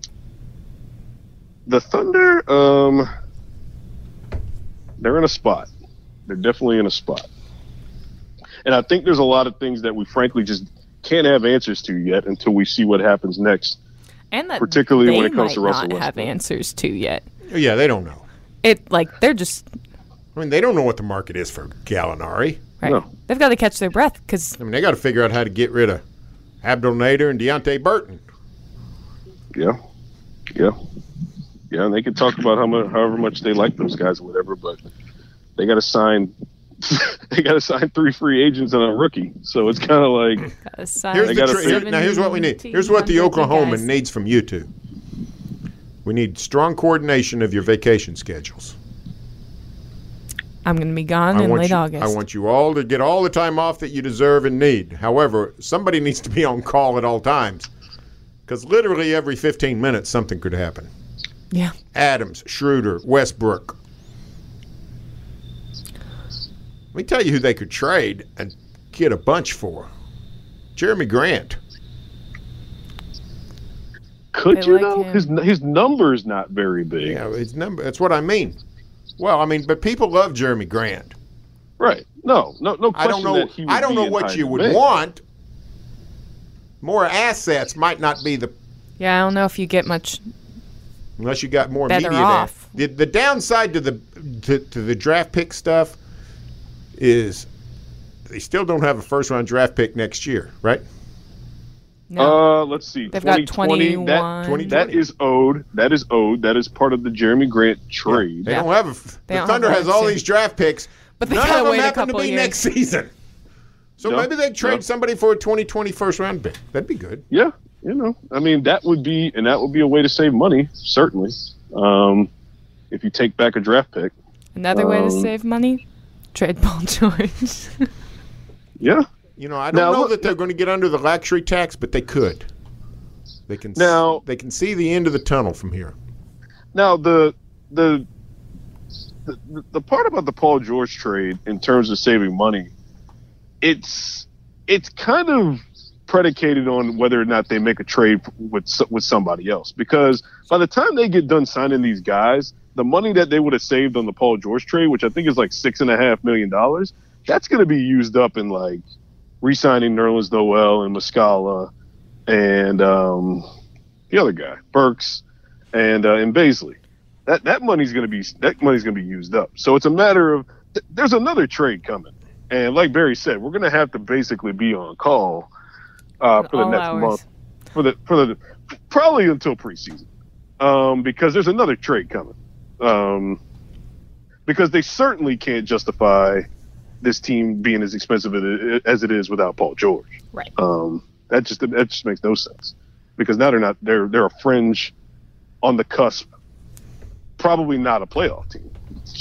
[SPEAKER 1] the Thunder, um, they're in a spot. They're definitely in a spot. And I think there's a lot of things that we frankly just can't have answers to yet until we see what happens next.
[SPEAKER 2] and that
[SPEAKER 1] Particularly
[SPEAKER 2] they
[SPEAKER 1] when it comes to
[SPEAKER 2] might
[SPEAKER 1] Russell
[SPEAKER 2] not have
[SPEAKER 1] Westbrook.
[SPEAKER 2] answers to yet.
[SPEAKER 3] Yeah, they don't know.
[SPEAKER 2] It like they're just
[SPEAKER 3] I mean, they don't know what the market is for Gallinari.
[SPEAKER 2] right.
[SPEAKER 1] No.
[SPEAKER 2] They've got to catch their breath because
[SPEAKER 3] I mean, they got to figure out how to get rid of Abdel Nader and Deontay Burton.
[SPEAKER 1] Yeah. Yeah. Yeah, and they can talk about how much, however much they like those guys or whatever, but they got to sign they got to sign three free agents and a rookie. So it's kind of like
[SPEAKER 3] Here's
[SPEAKER 1] They
[SPEAKER 3] the
[SPEAKER 1] gotta
[SPEAKER 3] tra-
[SPEAKER 1] figure-
[SPEAKER 3] here- now here's what we need. Here's what the Oklahoman needs from you two. We need strong coordination of your vacation schedules.
[SPEAKER 2] I'm going to be gone
[SPEAKER 3] I
[SPEAKER 2] in
[SPEAKER 3] want
[SPEAKER 2] late
[SPEAKER 3] you,
[SPEAKER 2] August.
[SPEAKER 3] I want you all to get all the time off that you deserve and need. However, somebody needs to be on call at all times because literally every fifteen minutes something could happen.
[SPEAKER 2] yeah.
[SPEAKER 3] Adams, Schroeder, Westbrook. Let me tell you who they could trade and get a bunch for. Jeremy Grant.
[SPEAKER 1] could
[SPEAKER 2] They
[SPEAKER 1] you
[SPEAKER 2] like
[SPEAKER 1] know
[SPEAKER 2] him.
[SPEAKER 1] his his number's not very big.
[SPEAKER 3] Yeah, his number. That's what I mean. Well, I mean, but people love Jeremy Grant.
[SPEAKER 1] Right. No, no no
[SPEAKER 3] I don't
[SPEAKER 1] question
[SPEAKER 3] know.
[SPEAKER 1] that he would
[SPEAKER 3] I don't
[SPEAKER 1] be
[SPEAKER 3] know
[SPEAKER 1] in
[SPEAKER 3] what
[SPEAKER 1] high
[SPEAKER 3] you would
[SPEAKER 1] demand.
[SPEAKER 3] want. More assets might not be the
[SPEAKER 2] Yeah, I don't know if you get much.
[SPEAKER 3] unless you got more
[SPEAKER 2] Better
[SPEAKER 3] media.
[SPEAKER 2] off.
[SPEAKER 3] The, the downside to the to, to the draft pick stuff is they still don't have a first round draft pick next year, right?
[SPEAKER 2] No.
[SPEAKER 1] Uh, let's see.
[SPEAKER 2] They've got
[SPEAKER 1] twenty twenty, that,
[SPEAKER 2] twenty-one.
[SPEAKER 3] twenty
[SPEAKER 1] that is owed. That is owed. That is part of the Jeremy Grant trade.
[SPEAKER 3] They
[SPEAKER 2] Yeah.
[SPEAKER 3] don't have a.
[SPEAKER 2] They
[SPEAKER 3] the
[SPEAKER 2] don't
[SPEAKER 3] Thunder
[SPEAKER 2] have
[SPEAKER 3] has
[SPEAKER 2] one
[SPEAKER 3] all
[SPEAKER 2] soon.
[SPEAKER 3] these draft picks,
[SPEAKER 2] But they
[SPEAKER 3] none
[SPEAKER 2] gotta
[SPEAKER 3] of them
[SPEAKER 2] wait a
[SPEAKER 3] happen to
[SPEAKER 2] couple
[SPEAKER 3] be
[SPEAKER 2] years.
[SPEAKER 3] next season. So
[SPEAKER 1] No,
[SPEAKER 3] maybe they trade
[SPEAKER 1] no.
[SPEAKER 3] somebody for a twenty twenty first round pick. That'd be good.
[SPEAKER 1] Yeah, you know, I mean, that would be, and that would be a way to save money, certainly. Um, if you take back a draft pick.
[SPEAKER 2] Another way to
[SPEAKER 1] um,
[SPEAKER 2] save money? Trade Paul George.
[SPEAKER 1] Yeah.
[SPEAKER 3] You know, I don't
[SPEAKER 1] Now,
[SPEAKER 3] know
[SPEAKER 1] look-
[SPEAKER 3] that they're going to get under the luxury tax, but they could. They can. s-
[SPEAKER 1] Now-
[SPEAKER 3] they can see the end of the tunnel from here.
[SPEAKER 1] Now the the the, the part about the Paul George trade in terms of saving money, it's it's kind of predicated on whether or not they make a trade with s- with somebody else. Because by the time they get done signing these guys, the money that they would have saved on the Paul George trade, which I think is like six and a half million dollars, that's going to be used up in like re-signing Nerlens Noel and Muscala and um, the other guy, Burks, and uh, and Baisley. That that money's going to be that money's going to be used up. So it's a matter of th- there's another trade coming, and like Barry said, we're going to have to basically be on call uh, for the
[SPEAKER 2] All
[SPEAKER 1] next
[SPEAKER 2] hours.
[SPEAKER 1] month for the for the probably until preseason, um, because there's another trade coming. Um, because they certainly can't justify this team being as expensive as it is without Paul George.
[SPEAKER 2] Right.
[SPEAKER 1] Um, that just that just makes no sense. Because now they're not they're they're a fringe on the cusp, probably not a playoff team.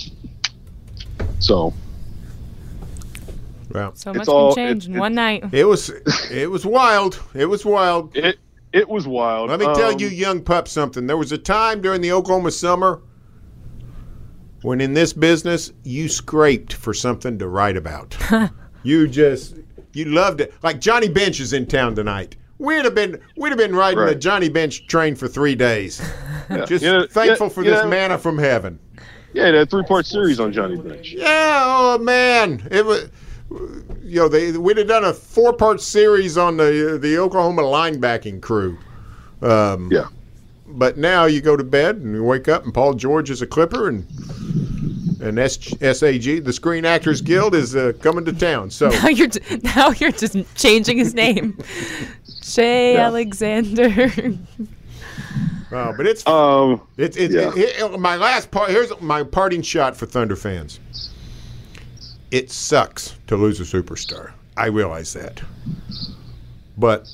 [SPEAKER 1] So,
[SPEAKER 3] well,
[SPEAKER 2] so much
[SPEAKER 1] it's all,
[SPEAKER 2] can change
[SPEAKER 1] it,
[SPEAKER 2] in
[SPEAKER 1] it,
[SPEAKER 2] one night.
[SPEAKER 3] It was it was wild. It was wild.
[SPEAKER 1] It it was wild.
[SPEAKER 3] Let me tell
[SPEAKER 1] um,
[SPEAKER 3] you, young pup, something. There was a time during the Oklahoma summer when in this business you scraped for something to write about. you just you loved it. Like Johnny Bench is in town tonight. We'd have been we'd have been riding
[SPEAKER 1] right.
[SPEAKER 3] the Johnny Bench train for three days.
[SPEAKER 1] Yeah.
[SPEAKER 3] Just
[SPEAKER 1] you know,
[SPEAKER 3] thankful
[SPEAKER 1] yeah,
[SPEAKER 3] for this
[SPEAKER 1] know,
[SPEAKER 3] manna from heaven.
[SPEAKER 1] Yeah, that three part series on Johnny Bench.
[SPEAKER 3] Yeah, oh man, it was. You know, they we'd have done a four part series on the the Oklahoma linebacking crew. Um,
[SPEAKER 1] yeah.
[SPEAKER 3] But now you go to bed and you wake up and Paul George is a Clipper and and S- SAG, the Screen Actors Guild, is uh, coming to town. So
[SPEAKER 2] now you're t- now you're just changing his name, Shea
[SPEAKER 1] yeah.
[SPEAKER 2] Alexander.
[SPEAKER 3] Oh, but it's
[SPEAKER 1] um,
[SPEAKER 3] it's it,
[SPEAKER 1] yeah.
[SPEAKER 3] it, it, my last part. Here's my parting shot for Thunder fans. It sucks to lose a superstar. I realize that, but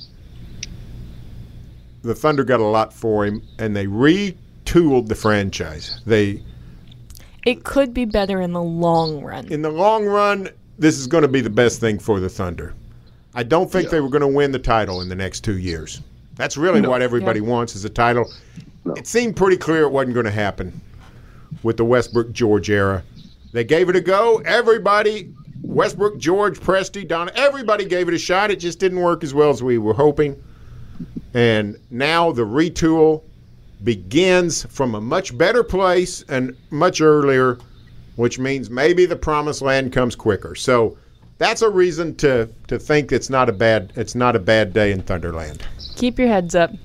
[SPEAKER 3] the Thunder got a lot for him, and they retooled the franchise. They
[SPEAKER 2] It could be better in the long run.
[SPEAKER 3] in the long run, this is going to be the best thing for the Thunder. I don't think
[SPEAKER 1] yeah.
[SPEAKER 3] they were going to win the title in the next two years. That's really
[SPEAKER 1] No.
[SPEAKER 3] what everybody
[SPEAKER 2] Yeah.
[SPEAKER 3] wants is a title.
[SPEAKER 1] No.
[SPEAKER 3] It seemed pretty clear it wasn't going to happen with the Westbrook George era. They gave it a go. Everybody, Westbrook, George, Presti, Donna, everybody gave it a shot. It just didn't work as well as we were hoping. And now the retool begins from a much better place and much earlier, which means maybe the promised land comes quicker. So that's a reason to to think it's not a bad it's not a bad day in Thunderland.
[SPEAKER 2] Keep your heads up.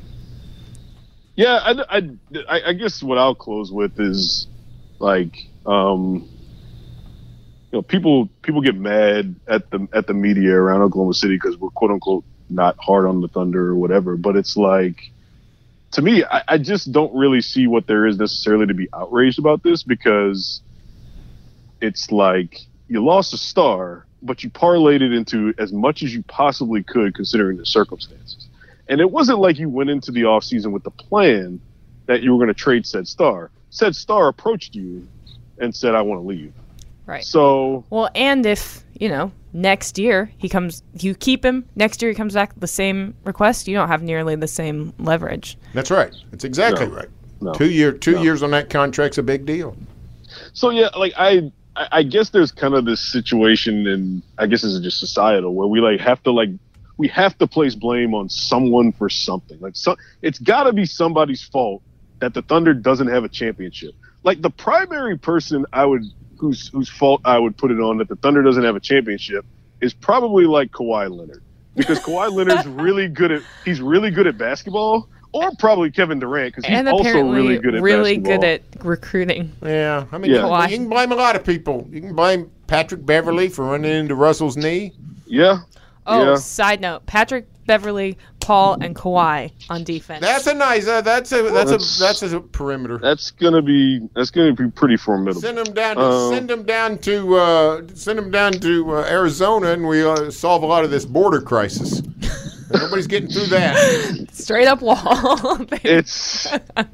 [SPEAKER 1] Yeah, I, I, I guess what I'll close with is like, um, you know, people people get mad at the at the media around Oklahoma City because we're quote unquote not hard on the Thunder or whatever. But it's like, to me, I, I just don't really see what there is necessarily to be outraged about this, because it's like you lost a star, but you parlayed it into as much as you possibly could considering the circumstances. And it wasn't like you went into the offseason with the plan that you were going to trade said star. Said star approached you and said, I want to leave.
[SPEAKER 2] Right.
[SPEAKER 1] So,
[SPEAKER 2] Well, and if, you know, next year he comes, you keep him, next year he comes back with the same request, you don't have nearly the same leverage.
[SPEAKER 3] That's right. That's exactly
[SPEAKER 1] No.
[SPEAKER 3] right.
[SPEAKER 1] no.
[SPEAKER 3] Two year two
[SPEAKER 1] No.
[SPEAKER 3] years on that contract's a big deal.
[SPEAKER 1] So, yeah, like I, I I guess there's kind of this situation, and I guess this is just societal, where we like have to like, we have to place blame on someone for something. Like, so, it's got to be somebody's fault that the Thunder doesn't have a championship. Like, the primary person I would, whose whose fault I would put it on that the Thunder doesn't have a championship is probably like Kawhi Leonard, because Kawhi Leonard's really good at he's really good at basketball, or probably Kevin Durant, because he's
[SPEAKER 2] And
[SPEAKER 1] also
[SPEAKER 2] apparently
[SPEAKER 1] really good at
[SPEAKER 2] really
[SPEAKER 1] basketball.
[SPEAKER 2] good at recruiting.
[SPEAKER 3] Yeah, I mean,
[SPEAKER 1] Yeah.
[SPEAKER 3] you, you can blame a lot of people. You can blame Patrick Beverly for running into Russell's knee.
[SPEAKER 1] Yeah.
[SPEAKER 2] Oh,
[SPEAKER 1] yeah.
[SPEAKER 2] side note, Patrick Beverly, Paul, and Kawhi on defense.
[SPEAKER 3] That's a nice. Uh, that's a that's
[SPEAKER 1] That's-
[SPEAKER 3] a that's a perimeter.
[SPEAKER 1] That's gonna be that's gonna be pretty formidable.
[SPEAKER 3] Send them down. To,
[SPEAKER 1] Um,
[SPEAKER 3] send them down to. Uh, send them down to uh, Arizona, and we uh, solve a lot of this border crisis. Nobody's getting through that.
[SPEAKER 2] Straight up wall.
[SPEAKER 1] It's.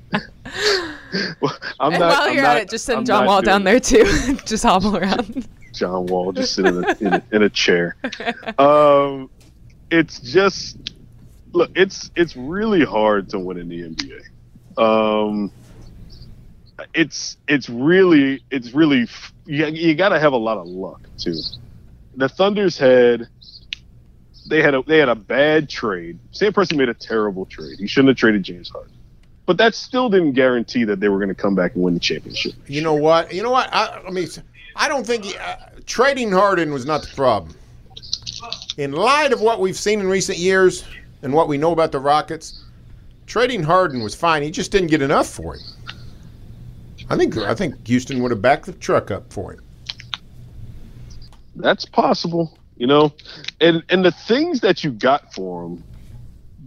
[SPEAKER 1] Well, I'm
[SPEAKER 2] and
[SPEAKER 1] not,
[SPEAKER 2] while
[SPEAKER 1] I'm
[SPEAKER 2] you're
[SPEAKER 1] not-
[SPEAKER 2] at it, just send
[SPEAKER 1] I'm
[SPEAKER 2] John
[SPEAKER 1] not
[SPEAKER 2] Wall
[SPEAKER 1] doing
[SPEAKER 2] down there too. Just hobble around.
[SPEAKER 1] John Wall just sitting in a, in a, in a chair. Um, it's just look. It's it's really hard to win in the N B A. Um, it's it's really it's really you, you got to have a lot of luck too. The Thunder's had they had a they had a bad trade. Sam Presti made a terrible trade. He shouldn't have traded James Harden. But that still didn't guarantee that they were going to come back and win the championship.
[SPEAKER 3] You know what? You know what? I, I mean, I don't think uh, trading Harden was not the problem. In light of what we've seen in recent years and what we know about the Rockets, trading Harden was fine. He just didn't get enough for him. I think I think Houston would have backed the truck up for him.
[SPEAKER 1] That's possible, you know, and and the things that you got for him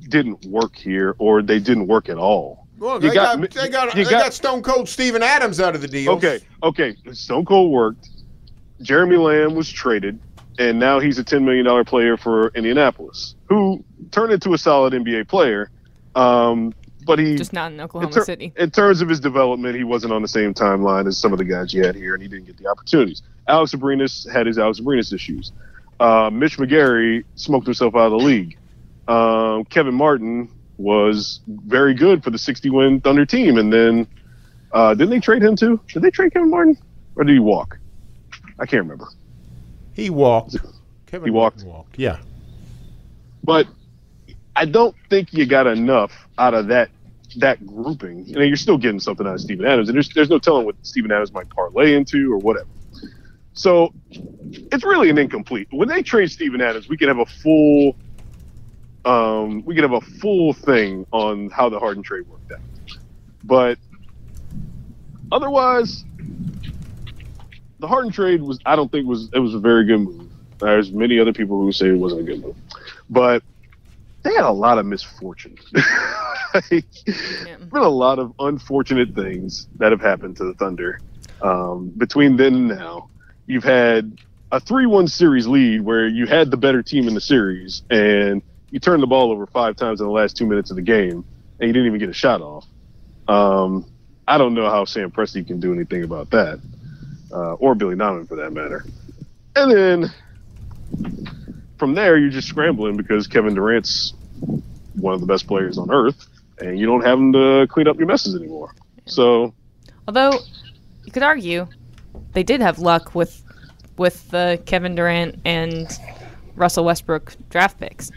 [SPEAKER 1] didn't work here or they didn't work at all.
[SPEAKER 3] Well, they got, got they got they got, got Stone Cold Steven Adams out of the deal.
[SPEAKER 1] Okay, okay. Stone Cold worked. Jeremy Lamb was traded, and now he's a ten million dollars player for Indianapolis, who turned into a solid N B A player. Um, but he
[SPEAKER 2] just not in Oklahoma
[SPEAKER 1] in ter-
[SPEAKER 2] City.
[SPEAKER 1] In terms of his development, he wasn't on the same timeline as some of the guys you had here, and he didn't get the opportunities. Alex Abrinas had his Alex Abrinas issues. Uh, Mitch McGary smoked himself out of the league. Um, Kevin Martin was very good for the sixty-win Thunder team, and then uh, didn't they trade him too? Did they trade Kevin Martin, or did he walk? I can't remember.
[SPEAKER 3] He walked. Kevin
[SPEAKER 1] he walked.
[SPEAKER 3] walked. Yeah,
[SPEAKER 1] but I don't think you got enough out of that that grouping. You know, you're still getting something out of Steven Adams, and there's there's no telling what Steven Adams might parlay into or whatever. So it's really an incomplete. When they trade Steven Adams, we can have a full. Um, we could have a full thing on how the Harden trade worked out. But otherwise, the Harden trade was, I don't think was, it was a very good move. There's many other people who say it wasn't a good move. But they had a lot of misfortune. Like, yeah. Been a lot of unfortunate things that have happened to the Thunder. Um, between then and now, you've had a three one series lead where you had the better team in the series, and you turned the ball over five times in the last two minutes of the game, and you didn't even get a shot off. Um, I don't know how Sam Presti can do anything about that, uh, or Billy Donovan for that matter. And then from there, you're just scrambling because Kevin Durant's one of the best players on earth, and you don't have him to clean up your messes anymore. So,
[SPEAKER 2] although you could argue they did have luck with with the Kevin Durant and Russell Westbrook draft picks.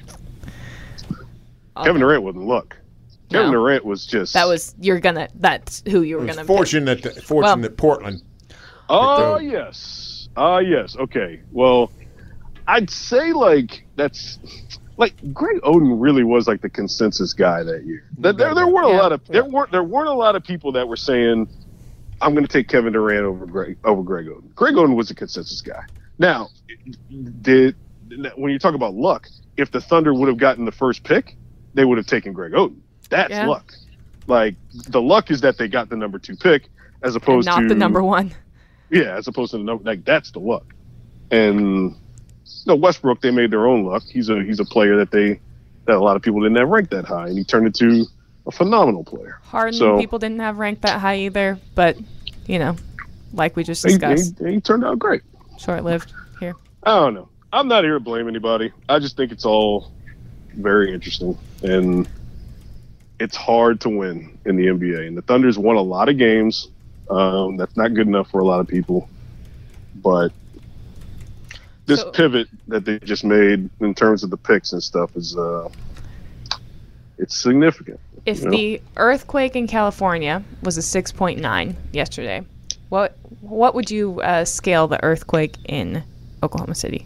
[SPEAKER 1] Kevin Durant wasn't luck. Kevin no. Durant was just
[SPEAKER 2] that was you're gonna that's who you were gonna
[SPEAKER 3] fortunate
[SPEAKER 2] pick.
[SPEAKER 3] that fortunate well, Portland.
[SPEAKER 1] Oh yes, ah uh, yes. Okay, well, I'd say like that's like Greg Oden really was like the consensus guy that year. That there there weren't yeah. a lot of there weren't there weren't a lot of people that were saying I'm going to take Kevin Durant over Greg over Greg Oden. Greg Oden was the consensus guy. Now, did when you talk about luck, if the Thunder would have gotten the first pick, they would have taken Greg Oden. That's yeah. luck. Like the luck is that they got the number two pick as opposed
[SPEAKER 2] and not
[SPEAKER 1] to
[SPEAKER 2] not the number one.
[SPEAKER 1] Yeah, as opposed to the number like that's the luck. And no, Westbrook, they made their own luck. He's a he's a player that they that a lot of people didn't have ranked that high, and he turned into a phenomenal player.
[SPEAKER 2] Harden,
[SPEAKER 1] so,
[SPEAKER 2] people didn't have ranked that high either, but you know, like we just discussed,
[SPEAKER 1] he, he, he turned out great.
[SPEAKER 2] Short-lived here.
[SPEAKER 1] I don't know. I'm not here to blame anybody. I just think it's all very interesting, and it's hard to win in the N B A. And the Thunder's won a lot of games. Um, that's not good enough for a lot of people, but this so, pivot that they just made in terms of the picks and stuff is uh, it's significant.
[SPEAKER 2] If you know? The earthquake in California was a six point nine yesterday, what what would you uh, scale the earthquake in Oklahoma City?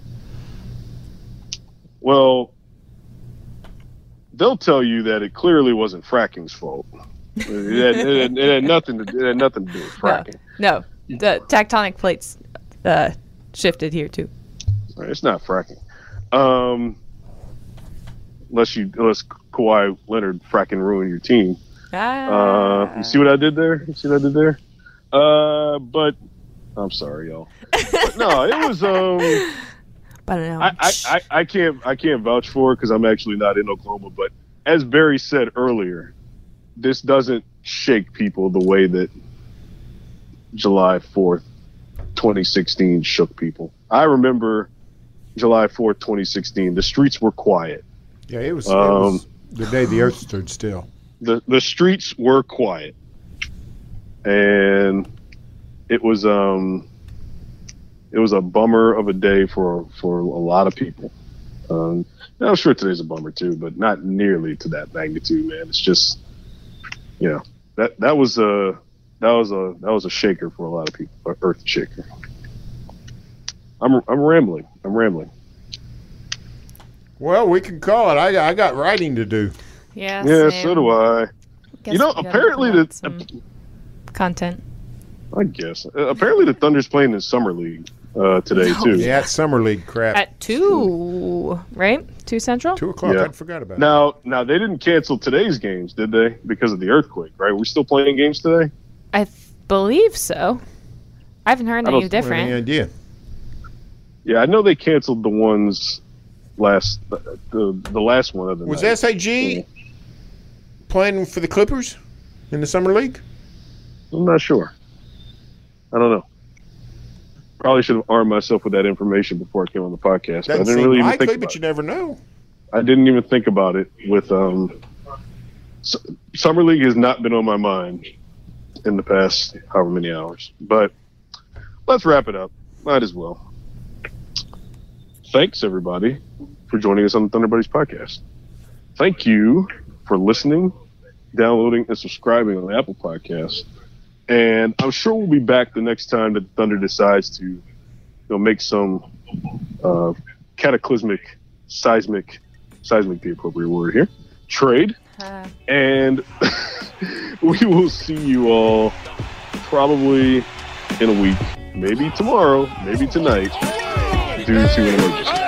[SPEAKER 1] Well, they'll tell you that it clearly wasn't fracking's fault. It had, it had, it had nothing to it had nothing to do with fracking.
[SPEAKER 2] No, no. The tectonic plates uh, shifted here too.
[SPEAKER 1] It's not fracking, um, unless you unless Kawhi Leonard fracking ruined your team.
[SPEAKER 2] Ah.
[SPEAKER 1] Uh, you see what I did there? You see what I did there? Uh, but I'm sorry, y'all. But no, it was. Um,
[SPEAKER 2] but no.
[SPEAKER 1] I, I, I, I can't I can't vouch for it because I'm actually not in Oklahoma. But as Barry said earlier, this doesn't shake people the way that July fourth, twenty sixteen shook people. I remember July fourth, twenty sixteen. The streets were quiet.
[SPEAKER 3] Yeah, it was, um, it was the day the earth stood still.
[SPEAKER 1] The the streets were quiet, and it was um it was a bummer of a day for for a lot of people. Um, and I'm sure today's a bummer too, but not nearly to that magnitude, man. It's just, you know, that that was a that was a that was a shaker for a lot of people, an earth shaker. I'm I'm rambling. I'm rambling.
[SPEAKER 3] Well, we can call it. I I got writing to do.
[SPEAKER 2] Yeah.
[SPEAKER 1] Yeah,
[SPEAKER 2] same.
[SPEAKER 1] so do I.
[SPEAKER 2] Guess
[SPEAKER 1] you know, apparently the
[SPEAKER 2] uh, content.
[SPEAKER 1] I guess uh, apparently the Thunder's playing in summer league. uh, today too.
[SPEAKER 3] Yeah, it's summer league crap.
[SPEAKER 2] At two, right? Two central.
[SPEAKER 3] Two o'clock.
[SPEAKER 1] Yeah.
[SPEAKER 3] I forgot about it.
[SPEAKER 1] Now, now they didn't cancel today's games, did they? Because of the earthquake, right? We're still playing games today.
[SPEAKER 2] I th- believe so. I haven't heard
[SPEAKER 1] I don't
[SPEAKER 2] anything
[SPEAKER 1] have
[SPEAKER 2] different.
[SPEAKER 3] Any idea?
[SPEAKER 1] Yeah, I know they canceled the ones last the the last one of the
[SPEAKER 3] Was
[SPEAKER 1] night.
[SPEAKER 3] S A G playing for the Clippers in the summer league?
[SPEAKER 1] I'm not sure. I don't know. Probably should have armed myself with that information before I came on the podcast. But I
[SPEAKER 3] Doesn't
[SPEAKER 1] didn't
[SPEAKER 3] seem
[SPEAKER 1] really even
[SPEAKER 3] likely,
[SPEAKER 1] think
[SPEAKER 3] but
[SPEAKER 1] about
[SPEAKER 3] you
[SPEAKER 1] it.
[SPEAKER 3] never know.
[SPEAKER 1] I didn't even think about it with um. S- Summer League has not been on my mind in the past however many hours. But let's wrap it up. Might as well. Thanks everybody for joining us on the Thunder Buddies podcast. Thank you for listening, downloading, and subscribing on the Apple Podcast. And I'm sure we'll be back the next time that Thunder decides to, you know, make some uh, cataclysmic, seismic, seismic the appropriate word here, trade.
[SPEAKER 2] Uh,
[SPEAKER 1] And we will see you all probably in a week, maybe tomorrow, maybe tonight, due to an emergency.